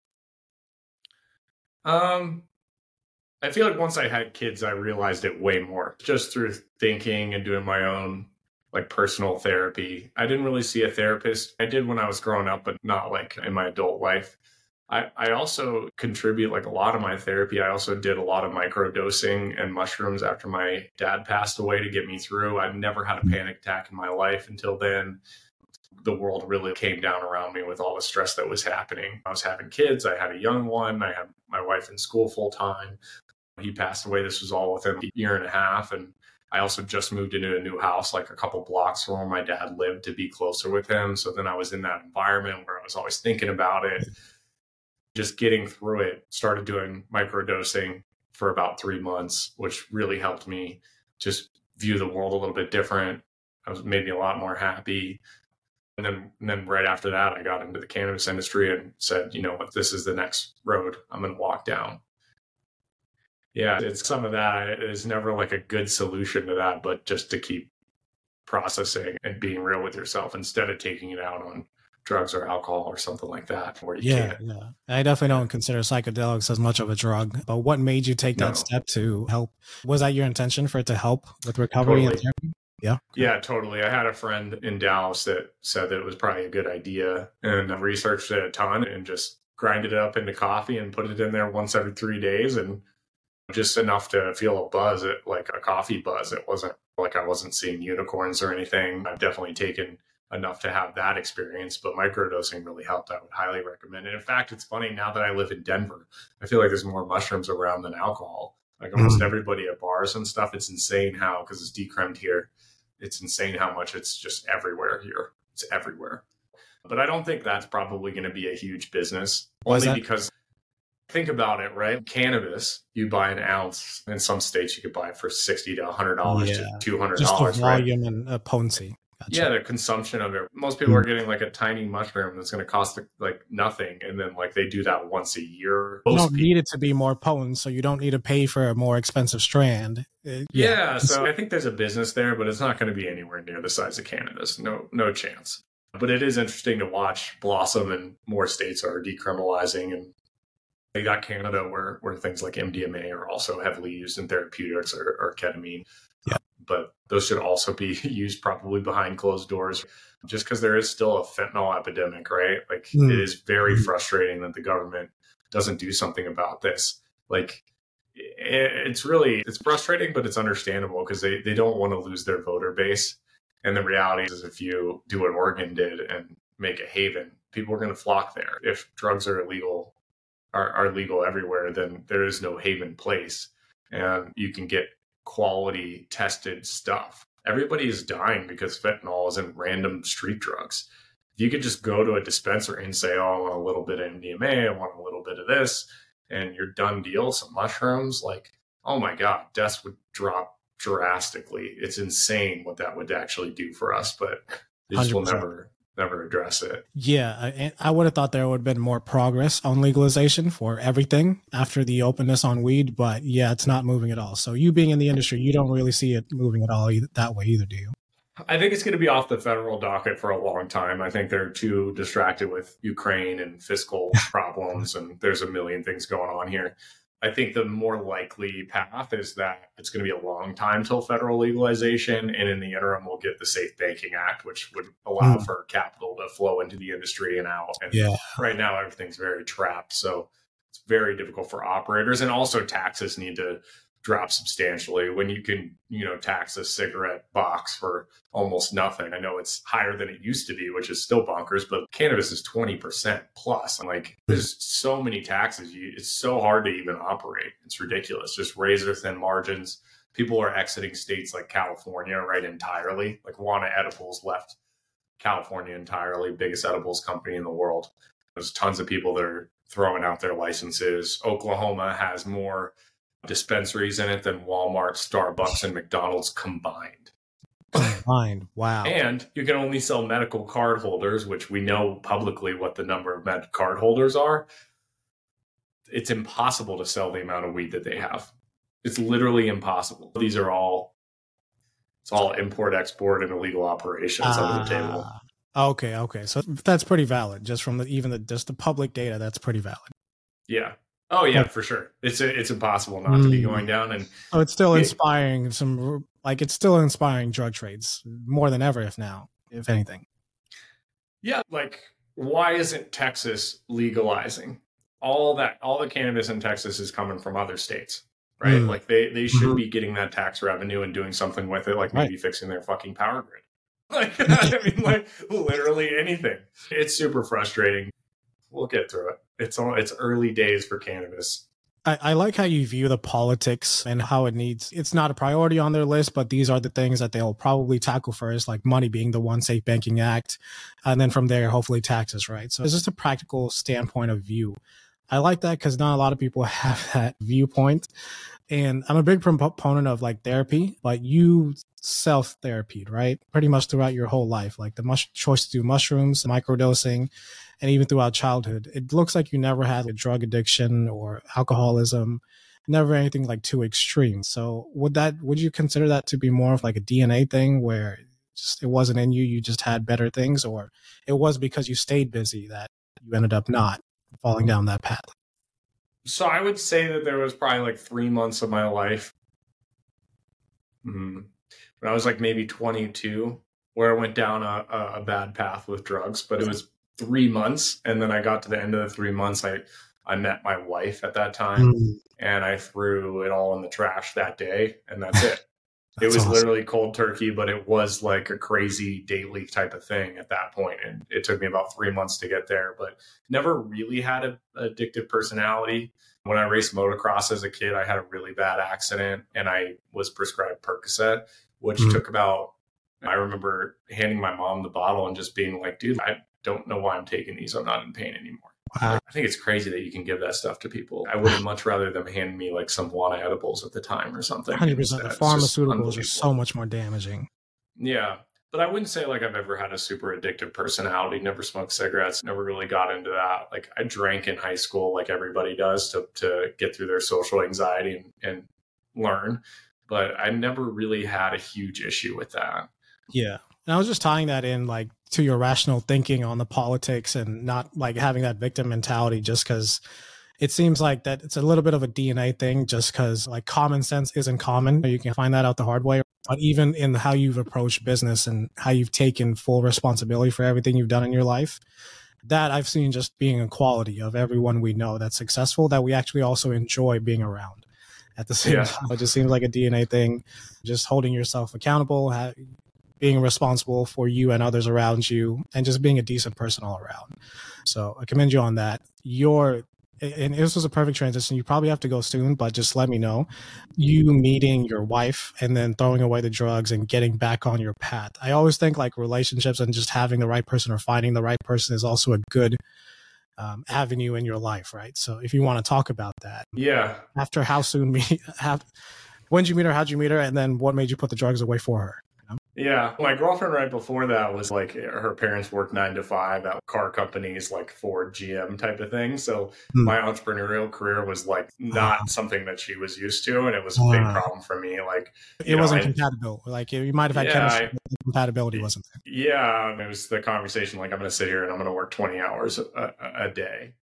I feel like once I had kids, I realized it way more just through thinking and doing my own like personal therapy. I didn't really see a therapist. I did when I was growing up, but not like in my adult life. I also contribute like a lot of my therapy. I also did a lot of microdosing and mushrooms after my dad passed away to get me through. I'd never had a panic attack in my life until then. The world really came down around me with all the stress that was happening. I was having kids. I had a young one. I had my wife in school full time. He passed away. This was all within a year and a half. And I also just moved into a new house, like a couple blocks from where my dad lived, to be closer with him. So then I was in that environment where I was always thinking about it, just getting through it. Started doing microdosing for about 3 months, which really helped me just view the world a little bit different. Made me a lot more happy. And then right after that, I got into the cannabis industry and said, you know what, this is the next road I'm going to walk down. Yeah, it's some of that. It is never like a good solution to that, but just to keep processing and being real with yourself instead of taking it out on drugs or alcohol or something like that where you can't. Yeah. I definitely don't consider psychedelics as much of a drug, but what made you take that step to help? Was that your intention, for it to help with recovery and therapy? Yeah. Yeah, totally. I had a friend in Dallas that said that it was probably a good idea, and I researched it a ton and just grinded it up into coffee and put it in there once every 3 days, and just enough to feel a buzz, like a coffee buzz. It wasn't like I wasn't seeing unicorns or anything. I've definitely taken enough to have that experience, but microdosing really helped. I would highly recommend it. In fact, it's funny, now that I live in Denver, I feel like there's more mushrooms around than alcohol. Like almost everybody at bars and stuff. It's insane how, because it's decremed here, it's insane how much it's just everywhere here. It's everywhere. But I don't think that's probably going to be a huge business, only because think about it, right? Cannabis, you buy an ounce. In some states, you could buy it for $60 to $100 to $200. Just the volume, right? And potency. Gotcha. Yeah, the consumption of it. Most people are getting like a tiny mushroom that's going to cost like nothing, and then like they do that once a year. You don't need it to be more potent, so you don't need to pay for a more expensive strand. Yeah, so I think there's a business there, but it's not going to be anywhere near the size of cannabis. No chance. But it is interesting to watch blossom, and more states are decriminalizing, and they got Canada where things like MDMA are also heavily used in therapeutics, or ketamine. Yeah. But those should also be used probably behind closed doors, just because there is still a fentanyl epidemic, right? Like it is very frustrating that the government doesn't do something about this. Like it's frustrating, but it's understandable because they don't want to lose their voter base. And the reality is if you do what Oregon did and make a haven, people are going to flock there. If drugs are illegal, are legal everywhere, then there is no haven place, and you can get quality tested stuff. Everybody is dying because fentanyl is in random street drugs. If you could just go to a dispensary and say, oh, I want a little bit of MDMA, I want a little bit of this, and you're done deal, some mushrooms, like, oh my God, deaths would drop drastically. It's insane what that would actually do for us, but they just 100%. Will never address it. Yeah, I would have thought there would have been more progress on legalization for everything after the openness on weed, but yeah, it's not moving at all. So you being in the industry, you don't really see it moving at all that way either, do you? I think it's going to be off the federal docket for a long time. I think they're too distracted with Ukraine and fiscal problems, and there's a million things going on here. I think the more likely path is that it's going to be a long time till federal legalization. And in the interim, we'll get the Safe Banking Act, which would allow for capital to flow into the industry and out. And right now, everything's very trapped. So it's very difficult for operators. And also taxes need to drop substantially when you can, tax a cigarette box for almost nothing. I know it's higher than it used to be, which is still bonkers, but cannabis is 20% plus. I'm like, there's so many taxes. It's so hard to even operate. It's ridiculous. Just razor thin margins. People are exiting states like California, right, entirely. Like Wana Edibles left California entirely, biggest edibles company in the world. There's tons of people that are throwing out their licenses. Oklahoma has more dispensaries in it than Walmart, Starbucks, and McDonald's combined. Wow. And you can only sell medical card holders, which we know publicly what the number of med card holders are. It's impossible to sell the amount of weed that they have. It's literally impossible. It's all import, export, and illegal operations under the table. Okay. So that's pretty valid. Just from just the public data, that's pretty valid. Yeah. Oh yeah, for sure. It's impossible not to be going down, and it's still inspiring it's still inspiring drug trades more than ever, if anything. Yeah, like why isn't Texas legalizing? All the cannabis in Texas is coming from other states, right? Like they should be getting that tax revenue and doing something with it, like maybe fixing their fucking power grid. Like I mean, like literally anything. It's super frustrating. We'll get through it. It's early days for cannabis. I like how you view the politics and how it's not a priority on their list, but these are the things that they'll probably tackle first, like money being the one, Safe Banking Act. And then from there, hopefully taxes, right? So it's just a practical standpoint of view. I like that because not a lot of people have that viewpoint. And I'm a big proponent of like therapy, but you self-therapied, right? Pretty much throughout your whole life, like the choice to do mushrooms, microdosing, and even throughout childhood. It looks like you never had a drug addiction or alcoholism, never anything like too extreme. So would you consider that to be more of like a DNA thing where it wasn't in you, you just had better things, or it was because you stayed busy that you ended up not falling down that path? So I would say that there was probably like 3 months of my life when I was like maybe 22 where I went down a bad path with drugs, but it was 3 months. And then I got to the end of the 3 months. I met my wife at that time, Mm, and I threw it all in the trash that day, and that's it. It that's was awesome. literally cold turkey, but it was like a crazy daily type of thing at that point. And it took me about 3 months to get there, but never really had an addictive personality. When I raced motocross as a kid, I had a really bad accident and I was prescribed Percocet, which Mm, took about, I remember handing my mom the bottle and just being like, dude, I don't know why I'm taking these. I'm not in pain anymore. wow. Like, I think it's crazy that you can give that stuff to people. I would have much rather them hand me like some Wana edibles at the time or something 100%. The instead. It's just pharmaceuticals are unbelievable. so much more damaging. Yeah. But I wouldn't say like I've ever had a super addictive personality, never smoked cigarettes, never really got into that. Like I drank in high school like everybody does to get through their social anxiety and learn. But I never really had a huge issue with that. Yeah. And I was just tying that in like to your rational thinking on the politics and not like having that victim mentality just because it seems like that it's a little bit of a DNA thing just because like common sense isn't common. You can find that out the hard way. But even in how you've approached business and how you've taken full responsibility for everything you've done in your life, that I've seen just being a quality of everyone we know that's successful that we actually also enjoy being around at the same Yeah. time. It just seems like a DNA thing, just holding yourself accountable, being responsible for you and others around you, and just being a decent person all around. So I commend you on that. And this was a perfect transition. You probably have to go soon, but just let me know. You meeting your wife and then throwing away the drugs and getting back on your path. I always think like relationships and just having the right person or finding the right person is also a good avenue in your life, right? So if you want to talk about that, Yeah. after how soon when did you meet her? How'd you meet her? And then what made you put the drugs away for her? Yeah. My girlfriend right before that was like her parents worked 9 to 5 at car companies like Ford, GM type of thing. So Hmm. my entrepreneurial career was like Uh, not something that she was used to. And it was a big uh, problem for me. Like, it you know, wasn't compatible. Like you might have had yeah, chemistry, but the compatibility wasn't there. yeah. And it was the conversation like, I'm going to sit here and I'm going to work 20 hours a day.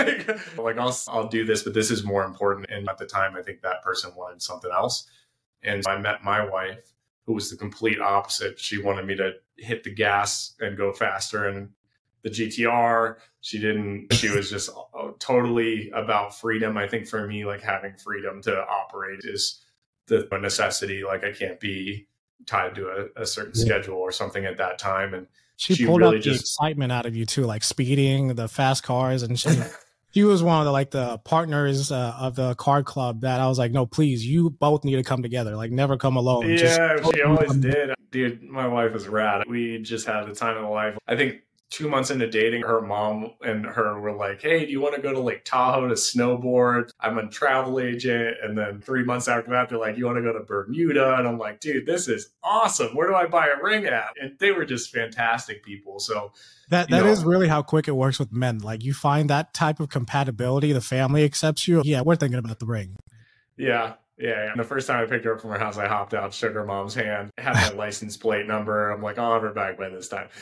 like I'll do this, but this is more important. And at the time, I think that person wanted something else. And I met my wife, who was the complete opposite. She wanted me to hit the gas and go faster. And the GTR, she didn't. She was just totally about freedom. I think for me, like having freedom to operate is the necessity. Like I can't be tied to a certain Yeah. schedule or something at that time. And She she pulled out really the just excitement out of you too, like speeding, the fast cars, and she was one of the like the partners of the car club that I was like, no, please, you both need to come together. Like, never come alone. Just yeah, she always did. Dude, my wife was rad. We just had the time of the life. I think 2 months into dating, her mom and her were like, hey, do you want to go to Lake Tahoe to snowboard? I'm a travel agent. And then 3 months after that, they're like, you want to go to Bermuda? And I'm like, dude, this is awesome. Where do I buy a ring at? And they were just fantastic people. So, that you that is know, really how quick it works with men. Like you find that type of compatibility, the family accepts you. Yeah, we're thinking about the ring. yeah. Yeah. And the first time I picked her up from her house, I hopped out, shook her mom's hand, had my license plate number. I'm like, I'll have her back by this time.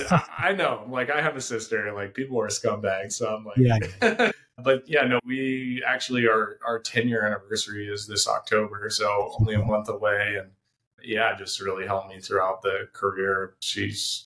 I know, like, I have a sister, like, people are scumbags. So I'm Yeah. like, but yeah, no, we actually, our 10-year anniversary is this October. So only a month away. And yeah, just really helped me throughout the career. She's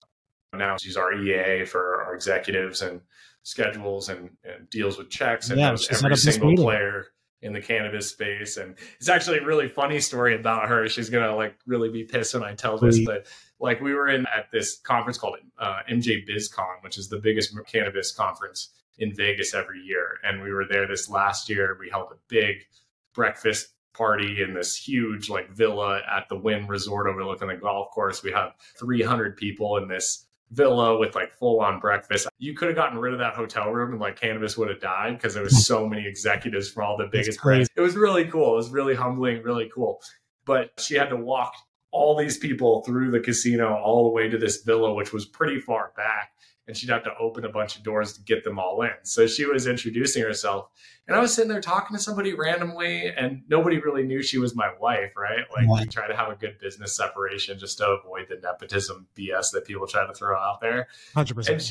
our EA for our executives and schedules and deals with checks and Yeah, knows she set every up this single meeting. player in the cannabis space. And it's actually a really funny story about her. She's going to like really be pissed when I tell this, Please. but like we were at this conference called MJ BizCon, which is the biggest cannabis conference in Vegas every year. And we were there this last year. We held a big breakfast party in this huge like villa at the Wynn Resort overlooking the golf course. We had 300 people in this villa with like full on breakfast. You could have gotten rid of that hotel room and like cannabis would have died because there was so many executives from all the biggest brands. It was really cool. It was really humbling, really cool. But she had to walk all these people through the casino all the way to this villa, which was pretty far back. And she'd have to open a bunch of doors to get them all in. So she was introducing herself. And I was sitting there talking to somebody randomly, and nobody really knew she was my wife, right? Like we try to have a good business separation just to avoid the nepotism BS that people try to throw out there. 100%. And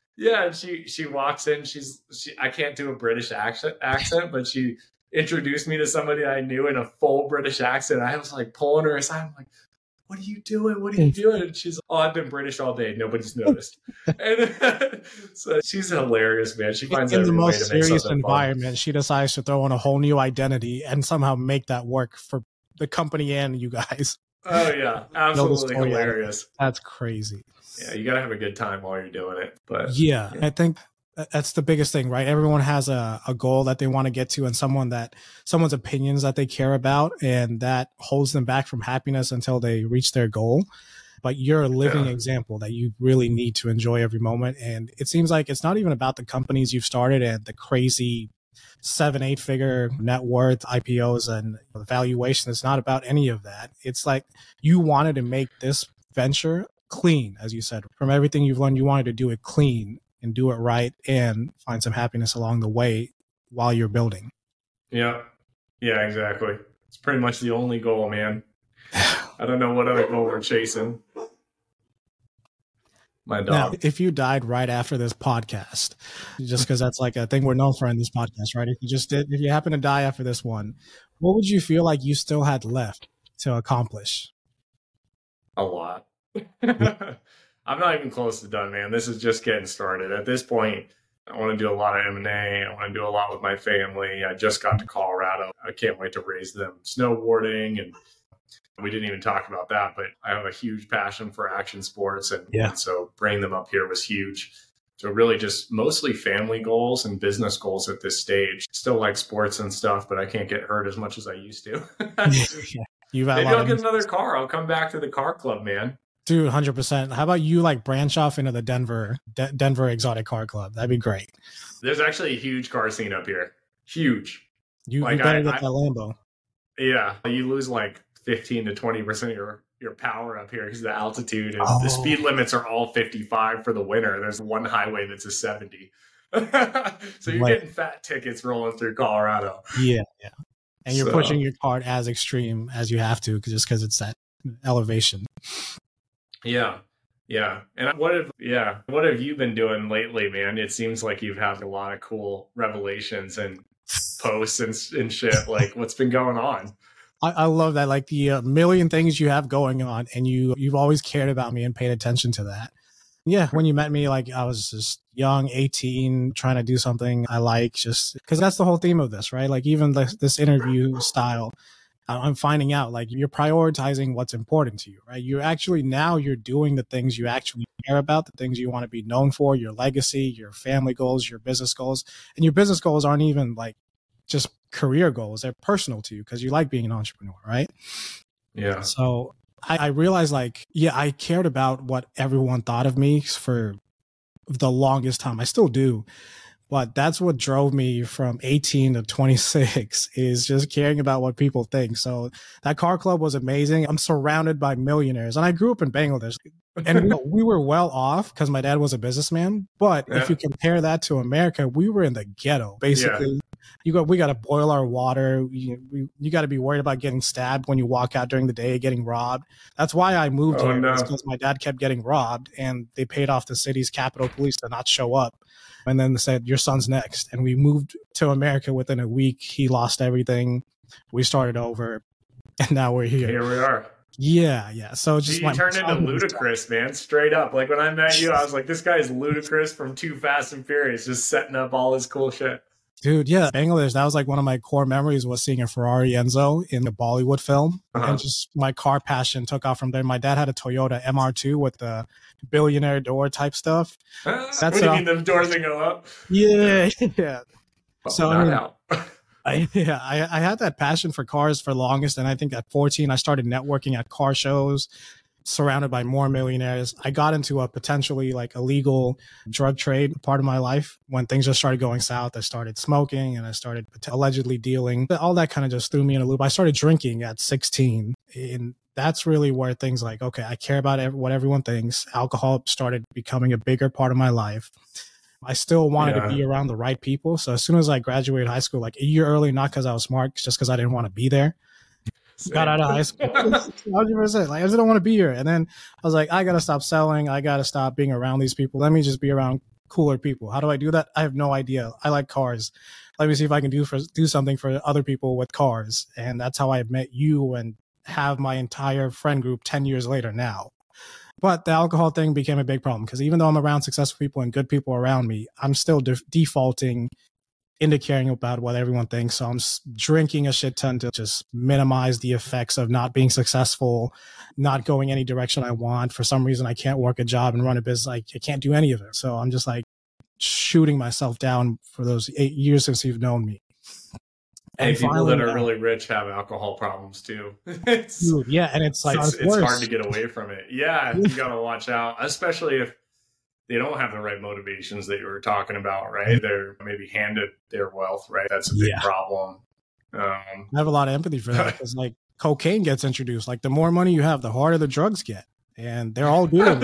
she walks in. I can't do a British accent, but she introduced me to somebody I knew in a full British accent. I was like pulling her aside. I'm like, what are you doing? What are you doing? And she's, oh, I've been British all day. Nobody's noticed. And so she's hilarious, man. She finds In the every way most to make serious something environment, she decides to throw in a whole new identity and somehow make that work for the company and you guys. Oh yeah, absolutely hilarious. That's crazy. Yeah, you gotta have a good time while you're doing it. But yeah, I think that's the biggest thing, right? Everyone has a goal that they want to get to and someone's opinions that they care about, and that holds them back from happiness until they reach their goal. But you're a living example that you really need to enjoy every moment. And it seems like it's not even about the companies you've started and the crazy 7-8 figure net worth IPOs and the valuation. It's not about any of that. It's like you wanted to make this venture clean, as you said. From everything you've learned, you wanted to do it clean and do it right and find some happiness along the way while you're building. Yeah, exactly. It's pretty much the only goal, man. I don't know what other goal we're chasing. My dog. Now, if you died right after this podcast, just because that's like a thing we're known for in this podcast, right? If you happen to die after this one, what would you feel like you still had left to accomplish? A lot. I'm not even close to done, man. This is just getting started. At this point, I want to do a lot of M&A. I want to do a lot with my family. I just got to Colorado. I can't wait to raise them snowboarding, and we didn't even talk about that, but I have a huge passion for action sports. And so bringing them up here was huge. So really just mostly family goals and business goals at this stage. Still like sports and stuff, but I can't get hurt as much as I used to. Maybe I'll get another car. I'll come back to the car club, man. Dude, 100%. How about you like branch off into the Denver Exotic Car Club? That'd be great. There's actually a huge car scene up here. Huge. You better get that Lambo. Yeah. You lose like 15 to 20% of your power up here because of the altitude, and the speed limits are all 55 for the winter. There's one highway that's a 70. So you're getting fat tickets rolling through Colorado. Yeah. And you're pushing your car as extreme as you have to just because it's that elevation. Yeah. And what have you been doing lately, man? It seems like you've had a lot of cool revelations and posts and shit. Like, what's been going on? I love that. Like the million things you have going on, and you've always cared about me and paid attention to that. Yeah. When you met me, like I was just young, 18, trying to do something I like, just because that's the whole theme of this, right? Like even this interview style, I'm finding out like you're prioritizing what's important to you, right? You're doing the things you actually care about, the things you want to be known for, your legacy, your family goals, your business goals. And your business goals aren't even like just career goals. They're personal to you because you like being an entrepreneur, right? Yeah. So I realized like, I cared about what everyone thought of me for the longest time. I still do. But that's what drove me from 18 to 26 is just caring about what people think. So that car club was amazing. I'm surrounded by millionaires, and I grew up in Bangladesh, and we were well off because my dad was a businessman. But if you compare that to America, we were in the ghetto, basically. We got to boil our water. You got to be worried about getting stabbed when you walk out during the day, getting robbed. That's why I moved here, because my dad kept getting robbed, and they paid off the city's Capitol Police to not show up. And then they said, your son's next. And we moved to America within a week. He lost everything. We started over. And now we're here. Here we are. Yeah. So just you turned into Ludacris, man. Straight up. Like when I met you, I was like, this guy is Ludacris from Too Fast and Furious, just setting up all his cool shit. Dude, yeah. Bangladesh, that was like one of my core memories, was seeing a Ferrari Enzo in the Bollywood film. And just my car passion took off from there. My dad had a Toyota MR2 with the billionaire door type stuff. That's what do you mean the doors that go up? Yeah. So I had that passion for cars for longest. And I think at 14, I started networking at car shows, surrounded by more millionaires. I got into a potentially like illegal drug trade part of my life. When things just started going south, I started smoking and I started allegedly dealing. All that kind of just threw me in a loop. I started drinking at 16, and that's really where things like, okay, I care about what everyone thinks. Alcohol started becoming a bigger part of my life. I still wanted to be around the right people. So as soon as I graduated high school, like a year early, not because I was smart, just because I didn't want to be there. Got out of high school. 100%. Like I just don't want to be here. And then I was like, I got to stop selling. I got to stop being around these people. Let me just be around cooler people. How do I do that? I have no idea. I like cars. Let me see if I can do something for other people with cars. And that's how I met you and have my entire friend group 10 years later now. But the alcohol thing became a big problem because even though I'm around successful people and good people around me, I'm still defaulting into caring about what everyone thinks. So I'm drinking a shit ton to just minimize the effects of not being successful, not going any direction I want. For some reason, I can't work a job and run a business. I can't do any of it. So I'm just like shooting myself down for those 8 years since you've known me. And people that are really rich have alcohol problems too. Dude, yeah, and it's like it's hard to get away from it. Yeah, you got to watch out, especially if they don't have the right motivations that you were talking about, right? They're maybe handed their wealth, right? That's a big problem. I have a lot of empathy for that because like cocaine gets introduced. Like the more money you have, the harder the drugs get, and they're all doing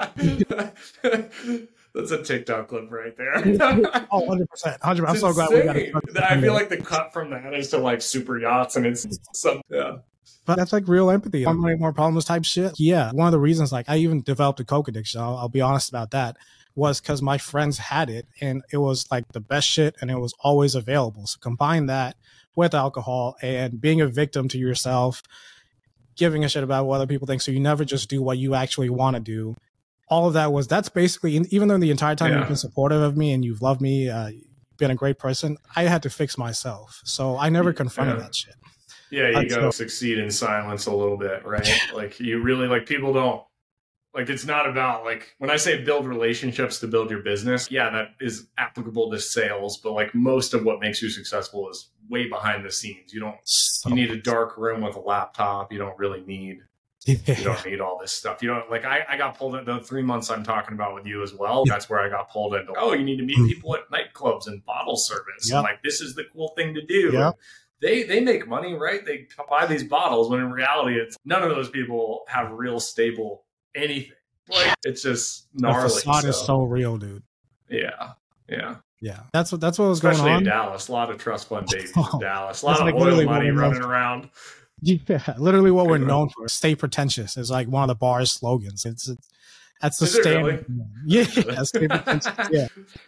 it. That's a TikTok clip right there. 100%. I'm so glad we got it. I feel like the cut from that is to like super yachts and it's some, yeah. But that's like real empathy. I'm like more problems type shit. Yeah. One of the reasons like I even developed a coke addiction, I'll be honest about that, was because my friends had it and it was like the best shit and it was always available. So combine that with alcohol and being a victim to yourself, giving a shit about what other people think. So you never just do what you actually want to do. All of that that's basically, even though the entire time you've been supportive of me and you've loved me, been a great person, I had to fix myself. So I never confronted that shit. Yeah, you got to succeed in silence a little bit, right? Like you really, like people don't, like it's not about like, when I say build relationships to build your business, yeah, that is applicable to sales, but like most of what makes you successful is way behind the scenes. You need a dark room with a laptop. You don't really need. You don't need all this stuff. You know, like I got pulled into the 3 months I'm talking about with you as well. That's where I got pulled into, you need to meet people at nightclubs and bottle service. And like, this is the cool thing to do. Yep. They make money, right? They buy these bottles when in reality, it's none of those people have real stable anything. Like it's just gnarly. The facade is so real, dude. Yeah. That's what was Especially going on. Especially in Dallas. A lot of trust fund babies in Dallas. A lot of oil money running around. Yeah, literally what we're known for. Stay pretentious is like one of the bar's slogans. That's the standard. Really? Yeah, stay pretentious. Yeah.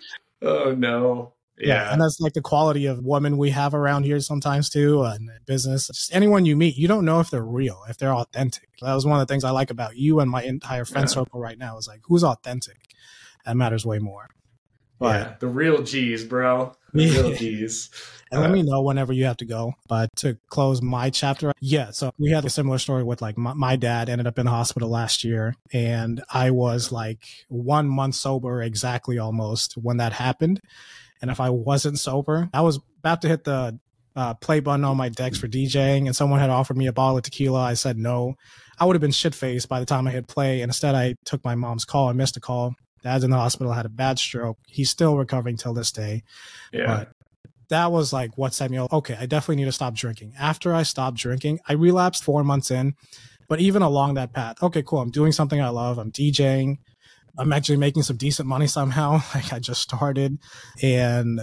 Oh no. Yeah, and that's like the quality of women we have around here sometimes too, and business. Just anyone you meet, you don't know if they're real, if they're authentic. That was one of the things I like about you and my entire friend circle right now. Is like who's authentic. That matters way more. But the real G's, bro. The real G's. And let me know whenever you have to go. But to close my chapter, so we had a similar story with like my dad ended up in the hospital last year. And I was like 1 month sober exactly almost when that happened. And if I wasn't sober, I was about to hit the play button on my decks for DJing. And someone had offered me a bottle of tequila. I said no. I would have been shit-faced by the time I hit play. And instead, I took my mom's call. I missed a call. Dad's in the hospital, had a bad stroke. He's still recovering till this day. Yeah. But that was like what set me up. Okay, I definitely need to stop drinking. After I stopped drinking, I relapsed 4 months in. But even along that path, okay, cool. I'm doing something I love. I'm DJing. I'm actually making some decent money somehow. Like I just started. And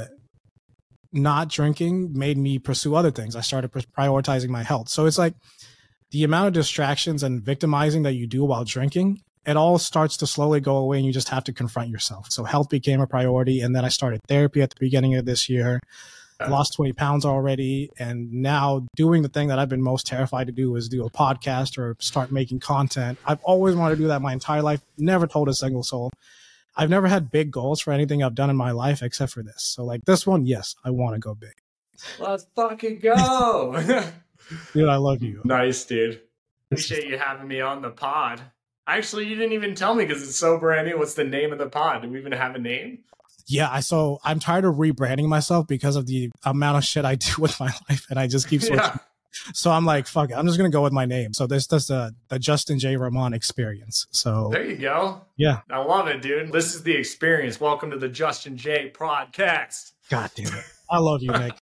not drinking made me pursue other things. I started prioritizing my health. So it's like the amount of distractions and victimizing that you do while drinking, it all starts to slowly go away and you just have to confront yourself. So health became a priority. And then I started therapy at the beginning of this year. I lost 20 pounds already. And now doing the thing that I've been most terrified to do is do a podcast or start making content. I've always wanted to do that my entire life. Never told a single soul. I've never had big goals for anything I've done in my life except for this. So like this one, yes, I want to go big. Let's fucking go. Dude, I love you. Nice, dude. Appreciate you having me on the pod. Actually, you didn't even tell me because it's so brand new. What's the name of the pod? Do we even have a name? Yeah, so I'm tired of rebranding myself because of the amount of shit I do with my life, and I just keep switching. Yeah. So I'm like, fuck it, I'm just gonna go with my name. So this is the Justin J. Ramon Experience. So there you go. Yeah, I love it, dude. This is the experience. Welcome to the Justin J. Podcast. God damn it, I love you, Nick.